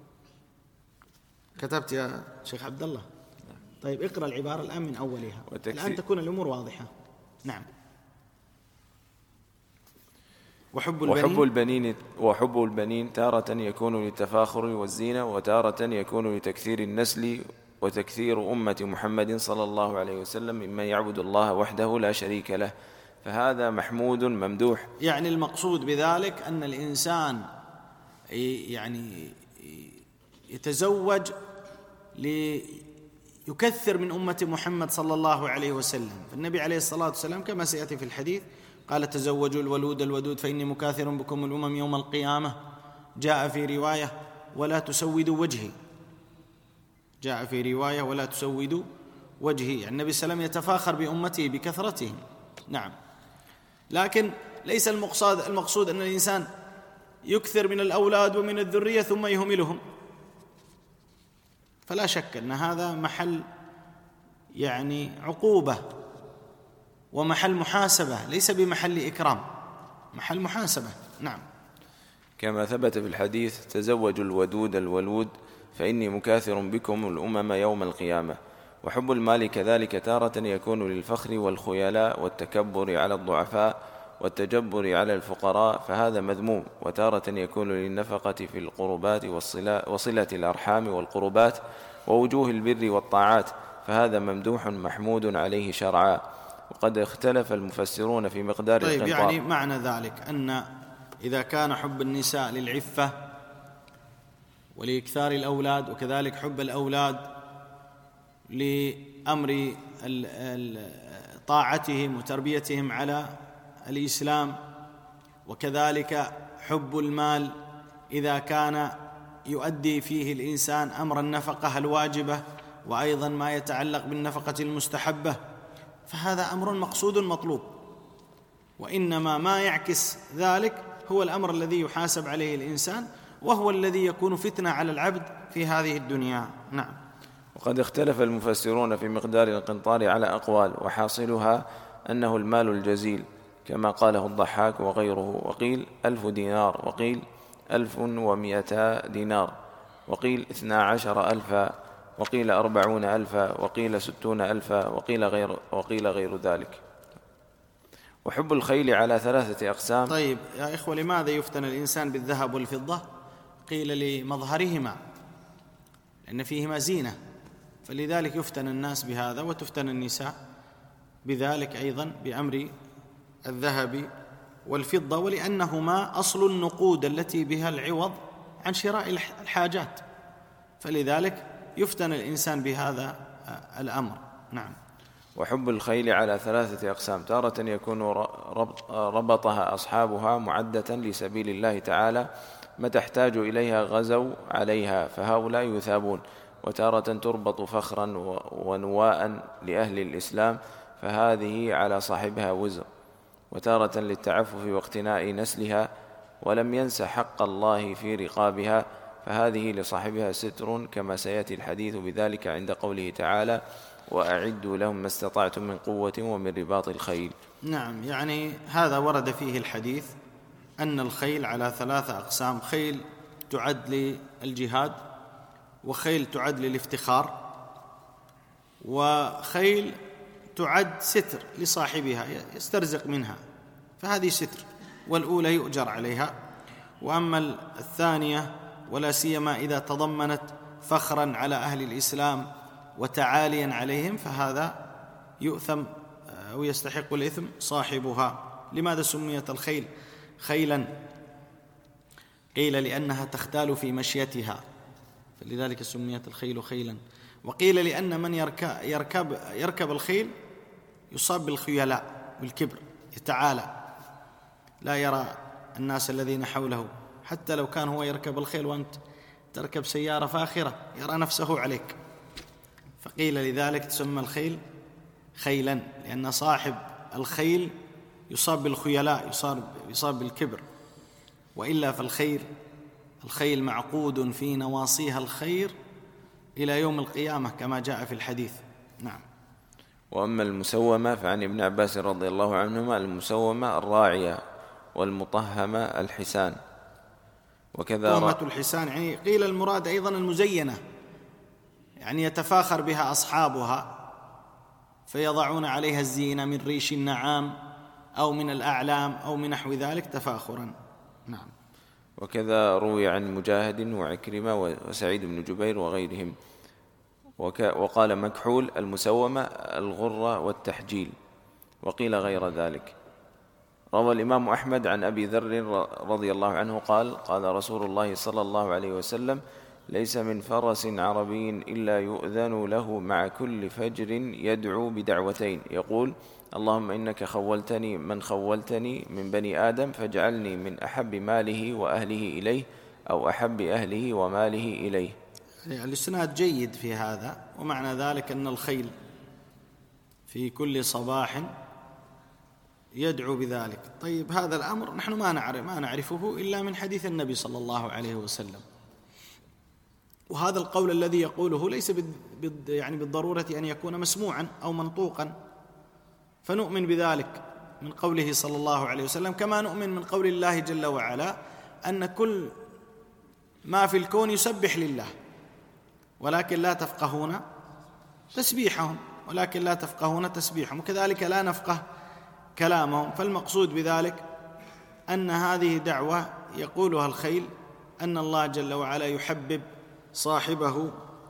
كتبت يا شيخ عبد الله؟ طيب، اقرأ العبارة الآن من أولها، الآن تكون الأمور واضحة. نعم. وحب البنين, وحب البنين وحب البنين تارة يكون للتفاخر والزينة، وتارة يكون لتكثير النسل وتكثير أمة محمد صلى الله عليه وسلم ممن يعبد الله وحده لا شريك له، فهذا محمود ممدوح. يعني المقصود بذلك أن الإنسان يعني يتزوج ليكثر من أمة محمد صلى الله عليه وسلم. فالنبي عليه الصلاة والسلام كما سيأتي في الحديث قال تزوجوا الولود الودود فإني مكاثر بكم الأمم يوم القيامة. جاء في رواية ولا تسودوا وجهي، جاء في رواية ولا تسودوا وجهي، يعني النبي صلى الله عليه وسلم يتفاخر بأمته بكثرتهم. نعم، لكن ليس المقصود المقصود أن الإنسان يكثر من الأولاد ومن الذرية ثم يهملهم، فلا شك أن هذا محل يعني عقوبة ومحل محاسبة، ليس بمحل إكرام، محل محاسبة. نعم، كما ثبت في الحديث تزوجوا الودود الولود فإني مكاثر بكم الأمم يوم القيامة. وحب المال كذلك تارة يكون للفخر والخيلاء والتكبر على الضعفاء والتجبر على الفقراء، فهذا مذموم، وتارة يكون للنفقة في القربات وصلة الأرحام والقربات ووجوه البر والطاعات، فهذا ممدوح محمود عليه شرعا. وقد اختلف المفسرون في مقدار طيب القنطار. يعني معنى ذلك أن إذا كان حب النساء للعفة ولإكثار الأولاد، وكذلك حب الأولاد لأمر طاعتهم وتربيتهم على الإسلام، وكذلك حب المال إذا كان يؤدي فيه الإنسان أمر النفقة الواجبة وأيضا ما يتعلق بالنفقة المستحبة، فهذا أمر مقصود مطلوب، وإنما ما يعكس ذلك هو الأمر الذي يحاسب عليه الإنسان، وهو الذي يكون فتنة على العبد في هذه الدنيا. نعم. وقد اختلف المفسرون في مقدار القنطار على أقوال، وحاصلها أنه المال الجزيل كما قاله الضحاك وغيره، وقيل ألف دينار، وقيل ألف ومئتا دينار، وقيل اثنا عشر ألفا، وقيل أربعون ألفا، وقيل ستون ألفا، وقيل غير, وقيل غير ذلك. وحب الخيل على ثلاثة أقسام. طيب يا إخوة، لماذا يفتن الإنسان بالذهب والفضة؟ قيل لمظهرهما، لأن فيهما زينة، فلذلك يفتن الناس بهذا، وتفتن النساء بذلك أيضا بأمر الذهب والفضة، ولأنهما أصل النقود التي بها العوض عن شراء الحاجات، فلذلك يفتن الإنسان بهذا الأمر. نعم. وحب الخيل على ثلاثة أقسام، تارة يكون ربطها أصحابها معدة لسبيل الله تعالى متى احتاجوا إليها غزوا عليها، فهؤلاء يثابون، وتارة تربط فخرا ونواء لأهل الإسلام، فهذه على صاحبها وزر، وتارة للتعفف واقتناء نسلها ولم ينس حق الله في رقابها، فهذه لصاحبها ستر، كما سيأتي الحديث بذلك عند قوله تعالى وأعدوا لهم ما استطعتم من قوة ومن رباط الخيل. نعم، يعني هذا ورد فيه الحديث أن الخيل على ثلاثة أقسام: خيل تعد للجهاد، وخيل تعد للافتخار، وخيل تعد ستر لصاحبها يسترزق منها، فهذه ستر، والأولى يؤجر عليها. وأما الثانية ولا سيما إذا تضمنت فخرا على أهل الإسلام وتعاليا عليهم، فهذا يؤثم أو يستحق الإثم صاحبها. لماذا سميت الخيل خيلا؟ قيل لأنها تختال في مشيتها، فلذلك سميت الخيل خيلا. وقيل لأن من يركب, يركب, يركب الخيل يصاب بالخيلاء والكبر، يتعالى، لا يرى الناس الذين حوله، حتى لو كان هو يركب الخيل وأنت تركب سيارة فاخرة يرى نفسه عليك، فقيل لذلك تسمى الخيل خيلا، لأن صاحب الخيل يصاب بالخيلاء، يصاب, يصاب بالكبر. وإلا فالخير الخيل معقود في نواصيها الخير إلى يوم القيامة كما جاء في الحديث. نعم. وأما المسومة فعن ابن عباس رضي الله عنهما: المسومة الراعية، والمطهمة الحسان. وكذا طهمة الحسان يعني قيل المراد أيضا المزينة، يعني يتفاخر بها أصحابها فيضعون عليها الزينة من ريش النعام أو من الأعلام أو من نحو ذلك تفاخرا. نعم. وكذا روي عن مجاهد وعكرمة وسعيد بن جبير وغيرهم. وقال مكحول المسومة الغرة والتحجيل، وقيل غير ذلك. روى الإمام أحمد عن أبي ذر رضي الله عنه قال قال رسول الله صلى الله عليه وسلم: ليس من فرس عربي إلا يؤذن له مع كل فجر يدعو بدعوتين يقول: اللهم إنك خولتني من خولتني من بني آدم فاجعلني من أحب ماله وأهله إليه، أو أحب أهله وماله إليه. الإسناد جيد في هذا، ومعنى ذلك أن الخيل في كل صباح يدعو بذلك. طيب هذا الأمر نحن ما نعرف ما نعرفه إلا من حديث النبي صلى الله عليه وسلم، وهذا القول الذي يقوله ليس بد يعني بالضرورة أن يكون مسموعا أو منطوقا، فنؤمن بذلك من قوله صلى الله عليه وسلم، كما نؤمن من قول الله جل وعلا أن كل ما في الكون يسبح لله ولكن لا تفقهون تسبيحهم ولكن لا تفقهون تسبيحهم وكذلك لا نفقه كلامهم. فالمقصود بذلك أن هذه دعوة يقولها الخيل أن الله جل وعلا يحبب صاحبه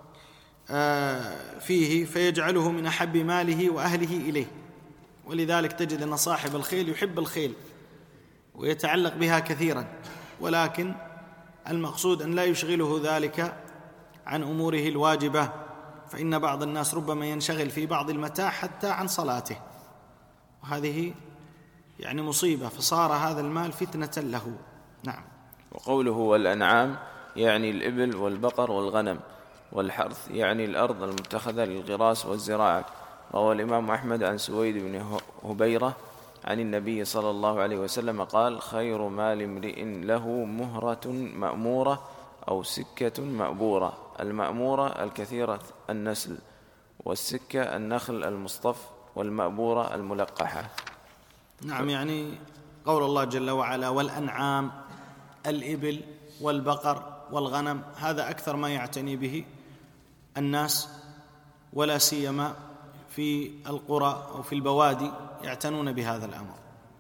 فيه فيجعله من أحب ماله وأهله إليه، ولذلك تجد أن صاحب الخيل يحب الخيل ويتعلق بها كثيرا، ولكن المقصود أن لا يشغله ذلك عن أموره الواجبة، فإن بعض الناس ربما ينشغل في بعض المتاع حتى عن صلاته، وهذه يعني مصيبة، فصار هذا المال فتنة له. نعم. وقوله والأنعام يعني الإبل والبقر والغنم، والحرث يعني الأرض المتخذة للغراس والزراعة. روى الإمام أحمد عن سويد بن هبيرة عن النبي صلى الله عليه وسلم قال: خير مال امرئ له مهرة مأمورة أو سكة مأبورة. المأمورة الكثيرة النسل، والسكة النخل المصطف، والمأبورة الملقحة. نعم، يعني قول الله جل وعلا والأنعام، الإبل والبقر والغنم، هذا أكثر ما يعتني به الناس، ولا سيما في القرى أو في البوادي يعتنون بهذا الأمر.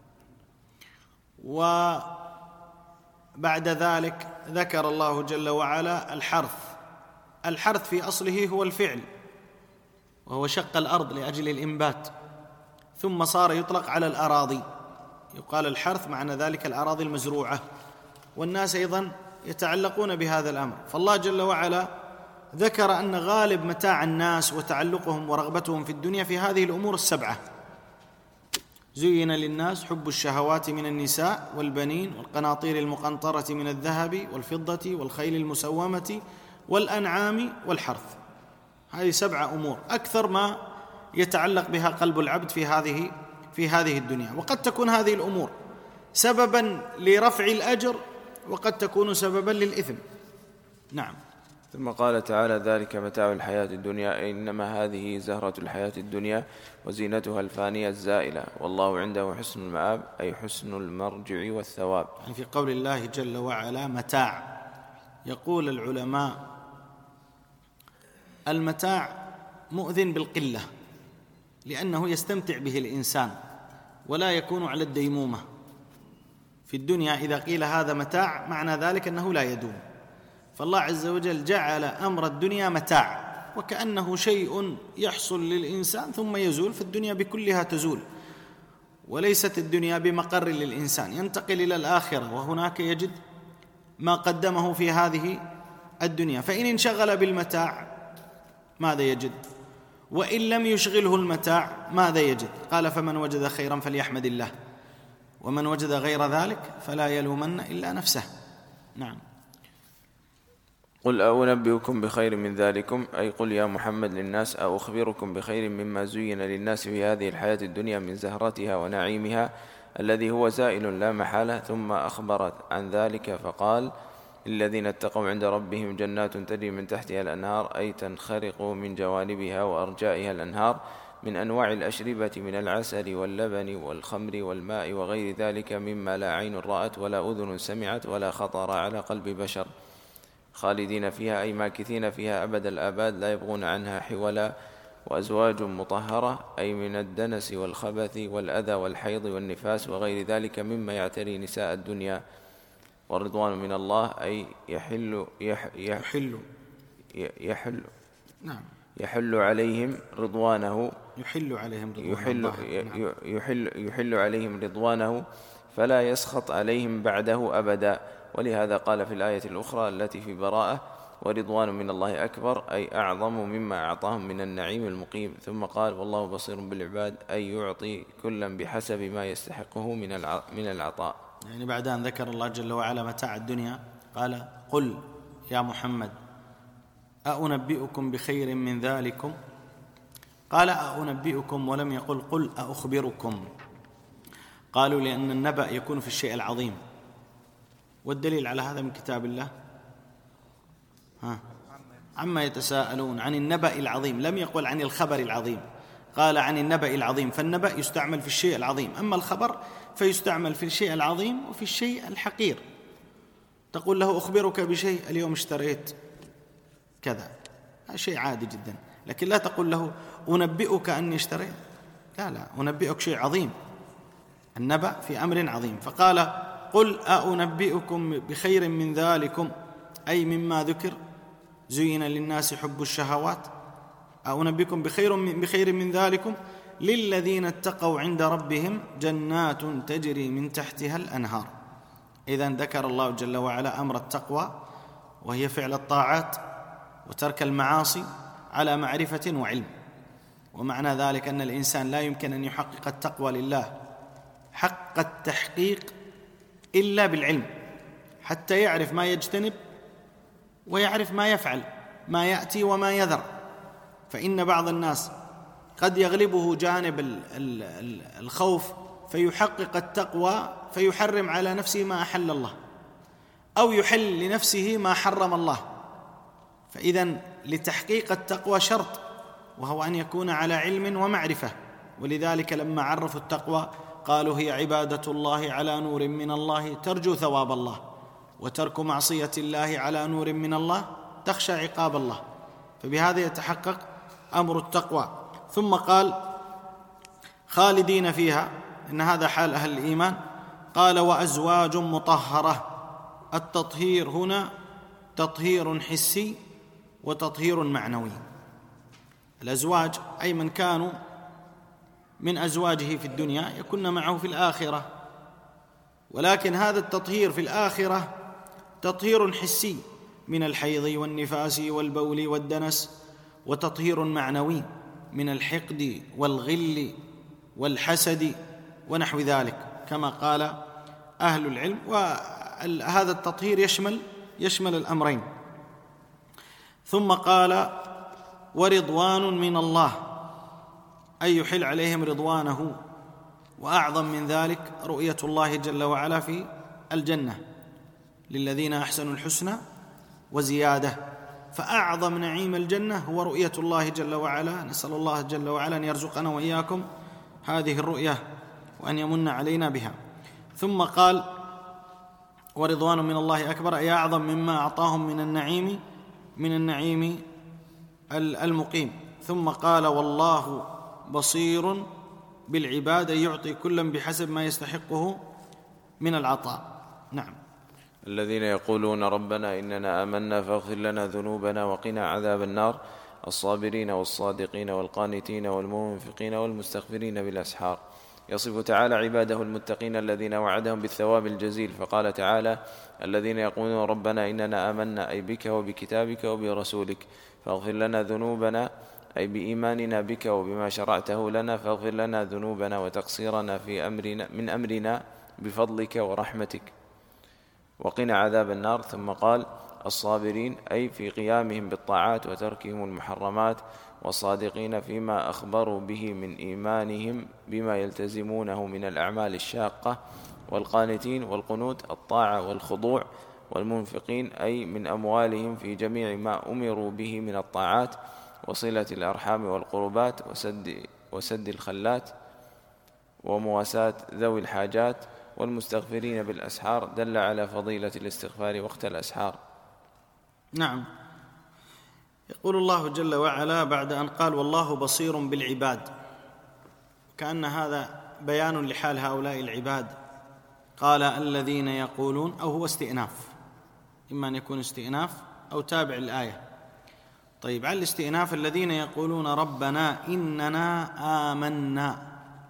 وبعد ذلك ذكر الله جل وعلا الحرث. الحرث في أصله هو الفعل، وهو شق الأرض لأجل الإنبات، ثم صار يطلق على الأراضي، يقال الحرث معنى ذلك الأراضي المزروعة، والناس أيضا يتعلقون بهذا الأمر. فالله جل وعلا ذكر أن غالب متاع الناس وتعلقهم ورغبتهم في الدنيا في هذه الأمور السبعة: زين للناس حب الشهوات من النساء والبنين والقناطير المقنطرة من الذهب والفضة والخيل المسومة والأنعام والحرث. هذه سبعة أمور أكثر ما يتعلق بها قلب العبد في هذه في هذه الدنيا، وقد تكون هذه الأمور سببا لرفع الأجر وقد تكون سببا للإثم. نعم. ثم قال تعالى: ذلك متاع الحياة الدنيا، إنما هذه زهرة الحياة الدنيا وزينتها الفانية الزائلة، والله عنده حسن المآب، أي حسن المرجع والثواب. يعني في قول الله جل وعلا متاع، يقول العلماء المتاع مؤذن بالقلة، لأنه يستمتع به الإنسان ولا يكون على الديمومة. في الدنيا إذا قيل هذا متاع معنى ذلك أنه لا يدوم، فالله عز وجل جعل أمر الدنيا متاع، وكأنه شيء يحصل للإنسان ثم يزول، فالدنيا بكلها تزول، وليست الدنيا بمقر للإنسان، ينتقل إلى الآخرة وهناك يجد ما قدمه في هذه الدنيا. فإن انشغل بالمتاع ماذا يجد؟ وإن لم يشغله المتاع ماذا يجد؟ قال: فمن وجد خيرا فليحمد الله، ومن وجد غير ذلك فلا يلومن إلا نفسه. نعم. قل أنبئكم بخير من ذلكم، أي قل يا محمد للناس: أو أخبركم بخير مما زين للناس في هذه الحياة الدنيا من زهرتها ونعيمها الذي هو زائل لا محالة. ثم أخبرت عن ذلك فقال: الذين اتقوا عند ربهم جنات تجري من تحتها الأنهار، أي تنخرق من جوانبها وأرجائها الأنهار من أنواع الأشربة من العسل واللبن والخمر والماء وغير ذلك مما لا عين رأت ولا أذن سمعت ولا خطر على قلب بشر، خالدين فيها أي ماكثين فيها أبد الآباد لا يبغون عنها حولا وأزواج مطهرة أي من الدنس والخبث والأذى والحيض والنفاس وغير ذلك مما يعتري نساء الدنيا. والرضوان من الله أي يحل يح يحل يحل نعم يحل عليهم رضوانه يحل عليهم رضوانه يحل, يحل, يحل عليهم رضوانه فلا يسخط عليهم بعده أبدا. ولهذا قال في الآية الأخرى التي في براءة: ورضوان من الله أكبر أي أعظم مما أعطاهم من النعيم المقيم. ثم قال: والله بصير بالعباد أي يعطي كلا بحسب ما يستحقه من العطاء. يعني بعد أن ذكر الله جل وعلا متاع الدنيا قال: قل يا محمد أأنبئكم بخير من ذلكم؟ قال: أأنبئكم ولم يقل قل أأخبركم. قالوا لأن النبأ يكون في الشيء العظيم، والدليل على هذا من كتاب الله: ها عما يتساءلون عن النبأ العظيم، لم يقل عن الخبر العظيم، قال عن النبأ العظيم. فالنبأ يستعمل في الشيء العظيم، أما الخبر فيستعمل في الشيء العظيم وفي الشيء الحقير. تقول له: أخبرك بشيء، اليوم اشتريت كذا، هذا شيء عادي جدا، لكن لا تقول له: أنبئك أني اشتريت، لا لا، أنبئك شيء عظيم. النبأ في أمر عظيم. فقال: قل أأنبئكم بخير من ذلكم أي مما ذكر زين للناس حب الشهوات. أأنبئكم بخير من, بخير من ذلكم للذين اتقوا عند ربهم جنات تجري من تحتها الأنهار. إذن ذكر الله جل وعلا أمر التقوى، وهي فعل الطاعات وترك المعاصي على معرفة وعلم. ومعنى ذلك أن الإنسان لا يمكن أن يحقق التقوى لله حق التحقيق إلا بالعلم، حتى يعرف ما يجتنب ويعرف ما يفعل، ما يأتي وما يذر. فإن بعض الناس قد يغلبه جانب الخوف فيحقق التقوى فيحرم على نفسه ما أحل الله، أو يحل لنفسه ما حرم الله. فإذن لتحقيق التقوى شرط، وهو أن يكون على علم ومعرفة. ولذلك لما عرفوا التقوى قالوا: هي عبادة الله على نور من الله ترجو ثواب الله، وترك معصية الله على نور من الله تخشى عقاب الله. فبهذا يتحقق أمر التقوى. ثم قال: خالدين فيها، إن هذا حال أهل الإيمان. قال: وأزواج مطهرة. التطهير هنا تطهير حسي وتطهير معنوي. الأزواج أي من كانوا من أزواجه في الدنيا يكون معه في الآخرة، ولكن هذا التطهير في الآخرة تطهير حسي من الحيض والنفاس والبول والدنس، وتطهير معنوي من الحقد والغل والحسد ونحو ذلك، كما قال أهل العلم. وهذا التطهير يشمل يشمل الأمرين. ثم قال: ورضوان من الله أي يحل عليهم رضوانه. وأعظم من ذلك رؤية الله جل وعلا في الجنة للذين أحسنوا الحسنى وزيادة. فأعظم نعيم الجنة هو رؤية الله جل وعلا. نسأل الله جل وعلا أن يرزقنا وإياكم هذه الرؤية وأن يمن علينا بها. ثم قال: ورضوان من الله أكبر أي أعظم مما أعطاهم من النعيم من النعيم المقيم. ثم قال: والله بصير بالعباد يعطي كلا بحسب ما يستحقه من العطاء. نعم. الذين يقولون ربنا إننا آمنا فاغفر لنا ذنوبنا وقنا عذاب النار، الصابرين والصادقين والقانتين والمنفقين والمستغفرين بالأسحار. يصف تعالى عباده المتقين الذين وعدهم بالثواب الجزيل، فقال تعالى: الذين يقولون ربنا إننا آمنا أي بك وبكتابك وبرسولك فاغفر لنا ذنوبنا أي بإيماننا بك وبما شرعته لنا، فاغفر لنا ذنوبنا وتقصيرنا في أمرنا من أمرنا بفضلك ورحمتك، وقنا عذاب النار. ثم قال: الصابرين أي في قيامهم بالطاعات وتركهم المحرمات، والصادقين فيما أخبروا به من إيمانهم بما يلتزمونه من الأعمال الشاقة، والقانتين والقنوت الطاعة والخضوع، والمنفقين أي من أموالهم في جميع ما أمروا به من الطاعات وصلة الأرحام والقربات وسد, وسد الخلات ومواساة ذوي الحاجات، والمستغفرين بالأسحار دل على فضيلة الاستغفار وقت الأسحار. نعم. يقول الله جل وعلا بعد أن قال والله بصير بالعباد، كأن هذا بيان لحال هؤلاء العباد، قال الذين يقولون، أو هو استئناف، إما أن يكون استئناف أو تابع الآية. طيب، على الاستئناف الذين يقولون ربنا إننا آمنا،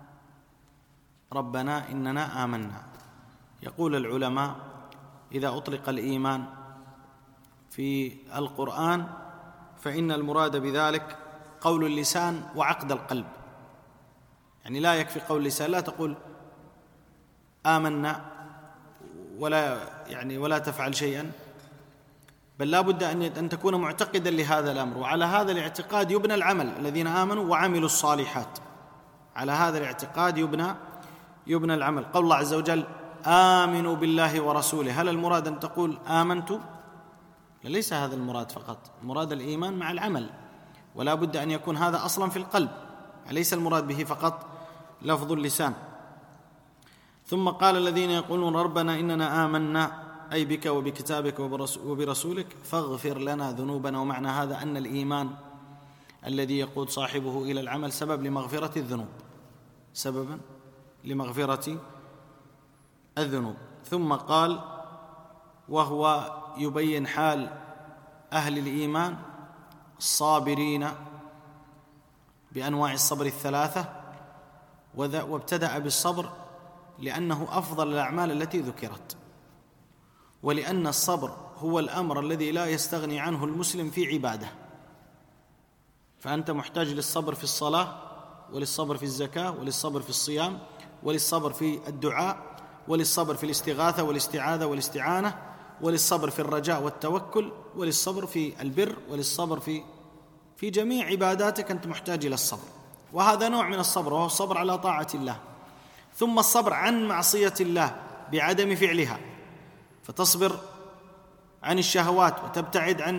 ربنا إننا آمنا. يقول العلماء إذا أطلق الإيمان في القرآن فإن المراد بذلك قول اللسان وعقد القلب، يعني لا يكفي قول اللسان، لا تقول آمنا ولا يعني ولا تفعل شيئا، بل لا بد أن أن تكون معتقدا لهذا الأمر، وعلى هذا الاعتقاد يبنى العمل. الذين آمنوا وعملوا الصالحات، على هذا الاعتقاد يبنى يبنى العمل. قول الله عز وجل آمنوا بالله ورسوله، هل المراد أن تقول آمنت؟ ليس هذا المراد فقط، المراد الإيمان مع العمل، ولا بد أن يكون هذا أصلا في القلب، ليس المراد به فقط لفظ اللسان. ثم قال الذين يقولون ربنا إننا آمنا، أي بك وبكتابك وبرسولك فاغفر لنا ذنوبنا. ومعنى هذا أن الإيمان الذي يقود صاحبه إلى العمل سبب لمغفرة الذنوب، سببا لمغفرة الذنوب. ثم قال وهو يبين حال أهل الإيمان الصابرين بأنواع الصبر الثلاثة، وابتدأ بالصبر لأنه أفضل الأعمال التي ذكرت، ولأن الصبر هو الأمر الذي لا يستغني عنه المسلم في عباده. فأنت محتاج للصبر في الصلاة، وللصبر في الزكاة، وللصبر في الصيام، وللصبر في الدعاء، وللصبر في الاستغاثة والاستعاذة والاستعانة، وللصبر في الرجاء والتوكل، وللصبر في البر، وللصبر في في جميع عباداتك أنت محتاج إلى الصبر، وهذا نوع من الصبر وهو الصبر على طاعة الله. ثم الصبر عن معصية الله بعدم فعلها، فتصبر عن الشهوات وتبتعد عن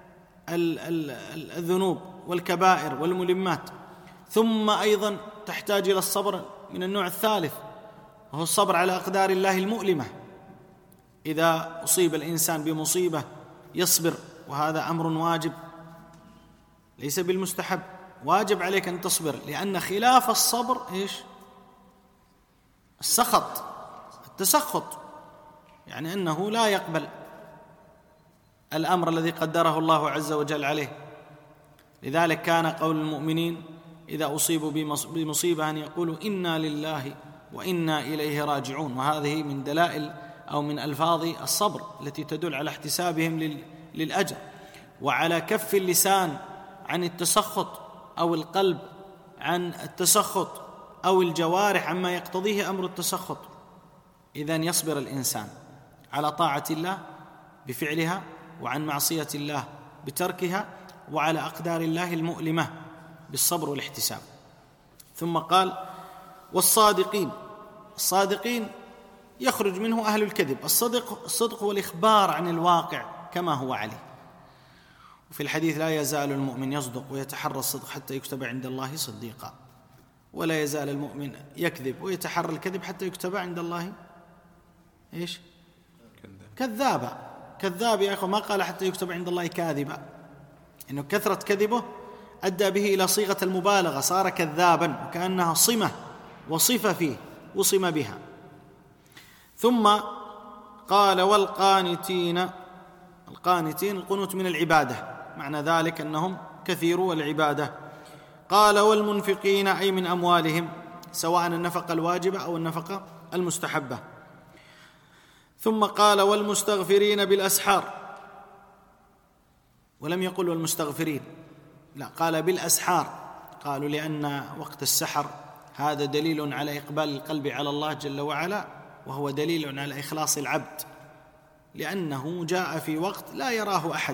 الذنوب والكبائر والملمات. ثم أيضا تحتاج إلى الصبر من النوع الثالث، وهو الصبر على أقدار الله المؤلمة. إذا أصيب الإنسان بمصيبة يصبر، وهذا أمر واجب ليس بالمستحب، واجب عليك أن تصبر، لأن خلاف الصبر إيش؟ السخط، التسخط، يعني أنه لا يقبل الأمر الذي قدره الله عز وجل عليه. لذلك كان قول المؤمنين إذا أصيبوا بمصيبة أن يقولوا إنا لله وإنا إليه راجعون، وهذه من دلائل أو من ألفاظ الصبر التي تدل على احتسابهم للأجر، وعلى كف اللسان عن التسخط، أو القلب عن التسخط، أو الجوارح عما يقتضيه أمر التسخط. إذن يصبر الإنسان على طاعة الله بفعلها، وعن معصية الله بتركها، وعلى أقدار الله المؤلمة بالصبر والاحتساب. ثم قال والصادقين، الصادقين يخرج منه أهل الكذب. الصدق الصدق هو الإخبار عن الواقع كما هو عليه. وفي الحديث لا يزال المؤمن يصدق ويتحرى الصدق حتى يكتب عند الله صديقا، ولا يزال المؤمن يكذب ويتحرى الكذب حتى يكتب عند الله إيش؟ كذابا. كذاب يا أخوة، ما قال حتى يكتب عند الله كاذبا، إنه كثرة كذبه أدى به إلى صيغة المبالغة، صار كذابا، وكأنها صمة وصفة فيه وصم بها. ثم قال والقانتين، القانتين القنوت من العبادة، معنى ذلك أنهم كثيرو العبادة. قال والمنفقين، أي من أموالهم، سواء النفقة الواجبة أو النفقة المستحبة. ثم قال والمستغفرين بالأسحار، ولم يقل والمستغفرين، لا، قال بالأسحار. قالوا لأن وقت السحر هذا دليل على إقبال القلب على الله جل وعلا، وهو دليل على إخلاص العبد، لأنه جاء في وقت لا يراه أحد،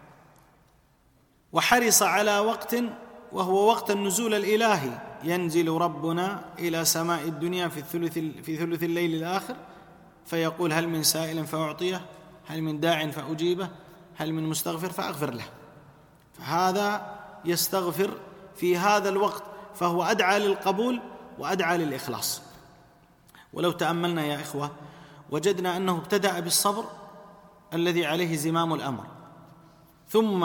وحرص على وقت وهو وقت النزول الإلهي. ينزل ربنا إلى سماء الدنيا في الثلث في ثلث الليل الآخر فيقول هل من سائل فأعطيه، هل من داع فأجيبه، هل من مستغفر فأغفر له. فهذا يستغفر في هذا الوقت، فهو أدعى للقبول وأدعى للإخلاص. ولو تأملنا يا إخوة وجدنا أنه ابتدأ بالصبر الذي عليه زمام الأمر، ثم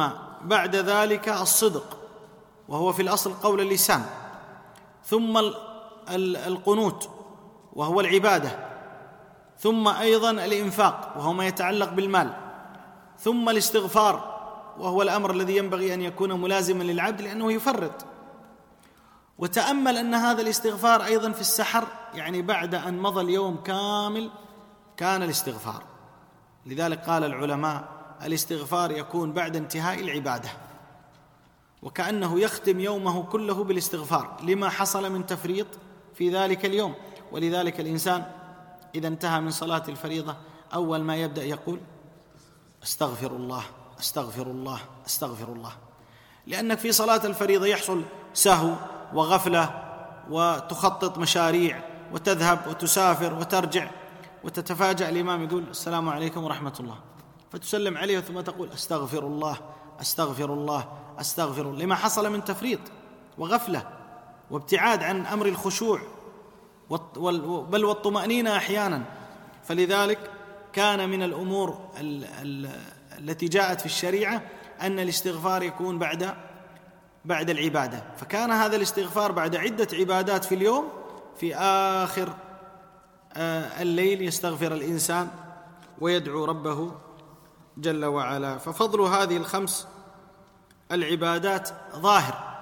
بعد ذلك الصدق وهو في الأصل قول اللسان، ثم القنوت وهو العبادة، ثم أيضا الإنفاق وهو ما يتعلق بالمال، ثم الاستغفار وهو الأمر الذي ينبغي أن يكون ملازما للعبد لأنه يفرط. وتأمل أن هذا الاستغفار أيضا في السحر، يعني بعد أن مضى اليوم كامل كان الاستغفار. لذلك قال العلماء الاستغفار يكون بعد انتهاء العبادة، وكأنه يختم يومه كله بالاستغفار لما حصل من تفريط في ذلك اليوم. ولذلك الإنسان إذا انتهى من صلاة الفريضة أول ما يبدأ يقول أستغفر الله أستغفر الله أستغفر الله، لأنك في صلاة الفريضة يحصل سهو وغفلة وتخطط مشاريع وتذهب وتسافر وترجع، وتتفاجأ الإمام يقول السلام عليكم ورحمة الله، فتسلم عليه ثم تقول أستغفر الله أستغفر الله أستغفر الله، لما حصل من تفريط وغفلة وابتعاد عن أمر الخشوع بل والطمأنينة أحيانا. فلذلك كان من الأمور التي جاءت في الشريعة أن الاستغفار يكون بعد بعد العبادة، فكان هذا الاستغفار بعد عدة عبادات في اليوم، في آخر الليل يستغفر الإنسان ويدعو ربه جل وعلا. ففضل هذه الخمس العبادات ظاهر،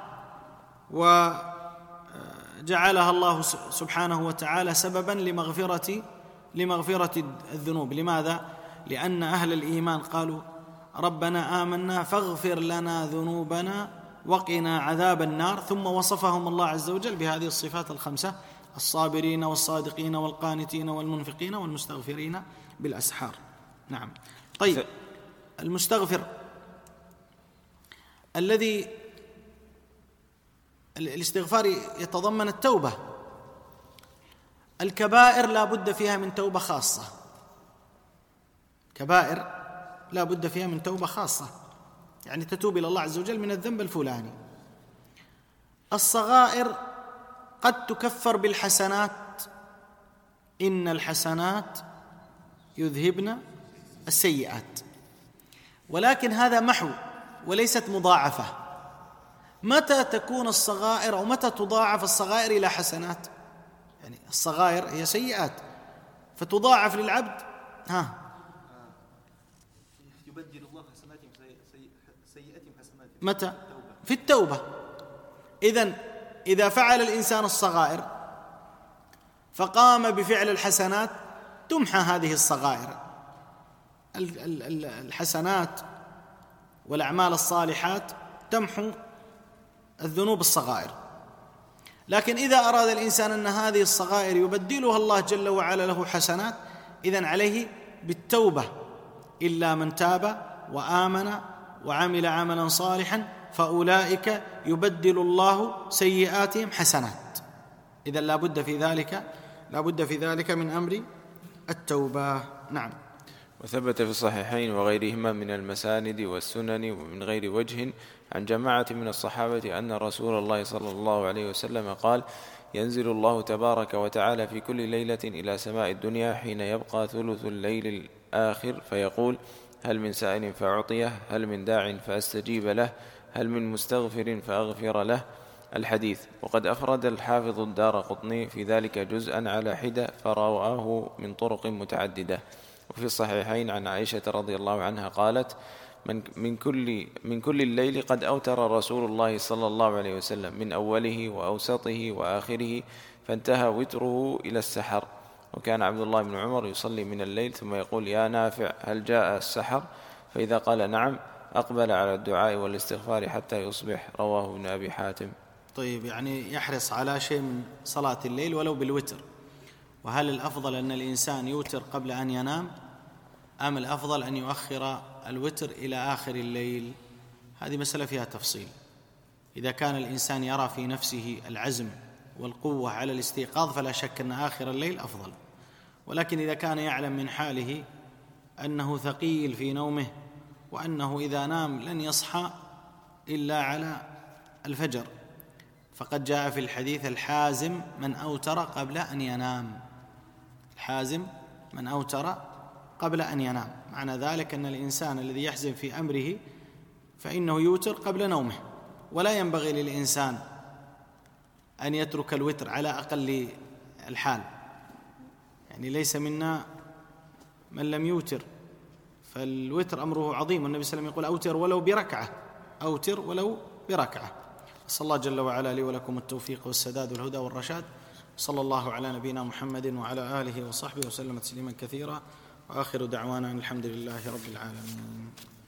وجعلها الله سبحانه وتعالى سببا لمغفرة لمغفرة الذنوب. لماذا؟ لأن أهل الإيمان قالوا ربنا آمنا فاغفر لنا ذنوبنا وقنا عذاب النار، ثم وصفهم الله عز وجل بهذه الصفات الخمسة: الصابرين والصادقين والقانتين والمنفقين والمستغفرين بالأسحار. نعم. طيب، المستغفر الذي الاستغفار يتضمن التوبة. الكبائر لا بد فيها من توبة خاصة، كبائر لا بد فيها من توبة خاصة، يعني تتوب إلى الله عز وجل من الذنب الفلاني. الصغائر قد تكفر بالحسنات، إن الحسنات يذهبن السيئات، ولكن هذا محو وليست مضاعفة. متى تكون الصغائر أو متى تضاعف الصغائر إلى حسنات؟ يعني الصغائر هي سيئات فتضاعف للعبد، ها يبدل الله حسناتهم سيئاتهم حسنات. متى؟ في التوبة. إذن إذا فعل الإنسان الصغائر فقام بفعل الحسنات تمحى هذه الصغائر. الحسنات والأعمال الصالحات تمحو الذنوب الصغائر، لكن إذا أراد الإنسان أن هذه الصغائر يبدلها الله جل وعلا له حسنات، إذن عليه بالتوبة. إلا من تاب وآمن وعمل عملا صالحا فأولئك يبدل الله سيئاتهم حسنات. إذن لا بد في ذلك لا بد في ذلك من أمر التوبة. نعم. وثبت في الصحيحين وغيرهما من المساند والسنن ومن غير وجه عن جماعة من الصحابة أن رسول الله صلى الله عليه وسلم قال: ينزل الله تبارك وتعالى في كل ليلة إلى سماء الدنيا حين يبقى ثلث الليل الآخر فيقول: هل من سائل فأعطيه، هل من داع فأستجيب له، هل من مستغفر فأغفر له. الحديث. وقد أفرد الحافظ الدارقطني في ذلك جزءا على حدة فرواه من طرق متعددة. وفي الصحيحين عن عائشة رضي الله عنها قالت: من, من, كل من كل الليل قد أوتر رسول الله صلى الله عليه وسلم من أوله وأوسطه وآخره، فانتهى وتره إلى السحر. وكان عبد الله بن عمر يصلي من الليل ثم يقول: يا نافع هل جاء السحر؟ فإذا قال نعم أقبل على الدعاء والاستغفار حتى يصبح. رواه ابن أبي حاتم. طيب، يعني يحرص على شيء من صلاة الليل ولو بالوتر. وهل الأفضل أن الإنسان يوتر قبل أن ينام أم الأفضل أن يؤخر الوتر إلى آخر الليل؟ هذه مسألة فيها تفصيل. إذا كان الإنسان يرى في نفسه العزم والقوة على الاستيقاظ فلا شك أن آخر الليل أفضل، ولكن إذا كان يعلم من حاله أنه ثقيل في نومه وأنه إذا نام لن يصحى إلا على الفجر، فقد جاء في الحديث: الحازم من أوتر قبل أن ينام. الحازم من أوتر قبل أن ينام، معنى ذلك أن الإنسان الذي يحزم في أمره فإنه يوتر قبل نومه، ولا ينبغي للإنسان أن يترك الوتر على أقل الحال، يعني ليس منا من لم يوتر، فالوتر أمره عظيم، والنبي صلى الله عليه وسلم يقول أوتر ولو بركعة، أوتر ولو بركعة. أسأل الله جل وعلا لي ولكم التوفيق والسداد والهدى والرشاد، صلى الله على نبينا محمد وعلى آله وصحبه وسلم تسليما كثيرا، وآخر دعوانا الحمد لله رب العالمين.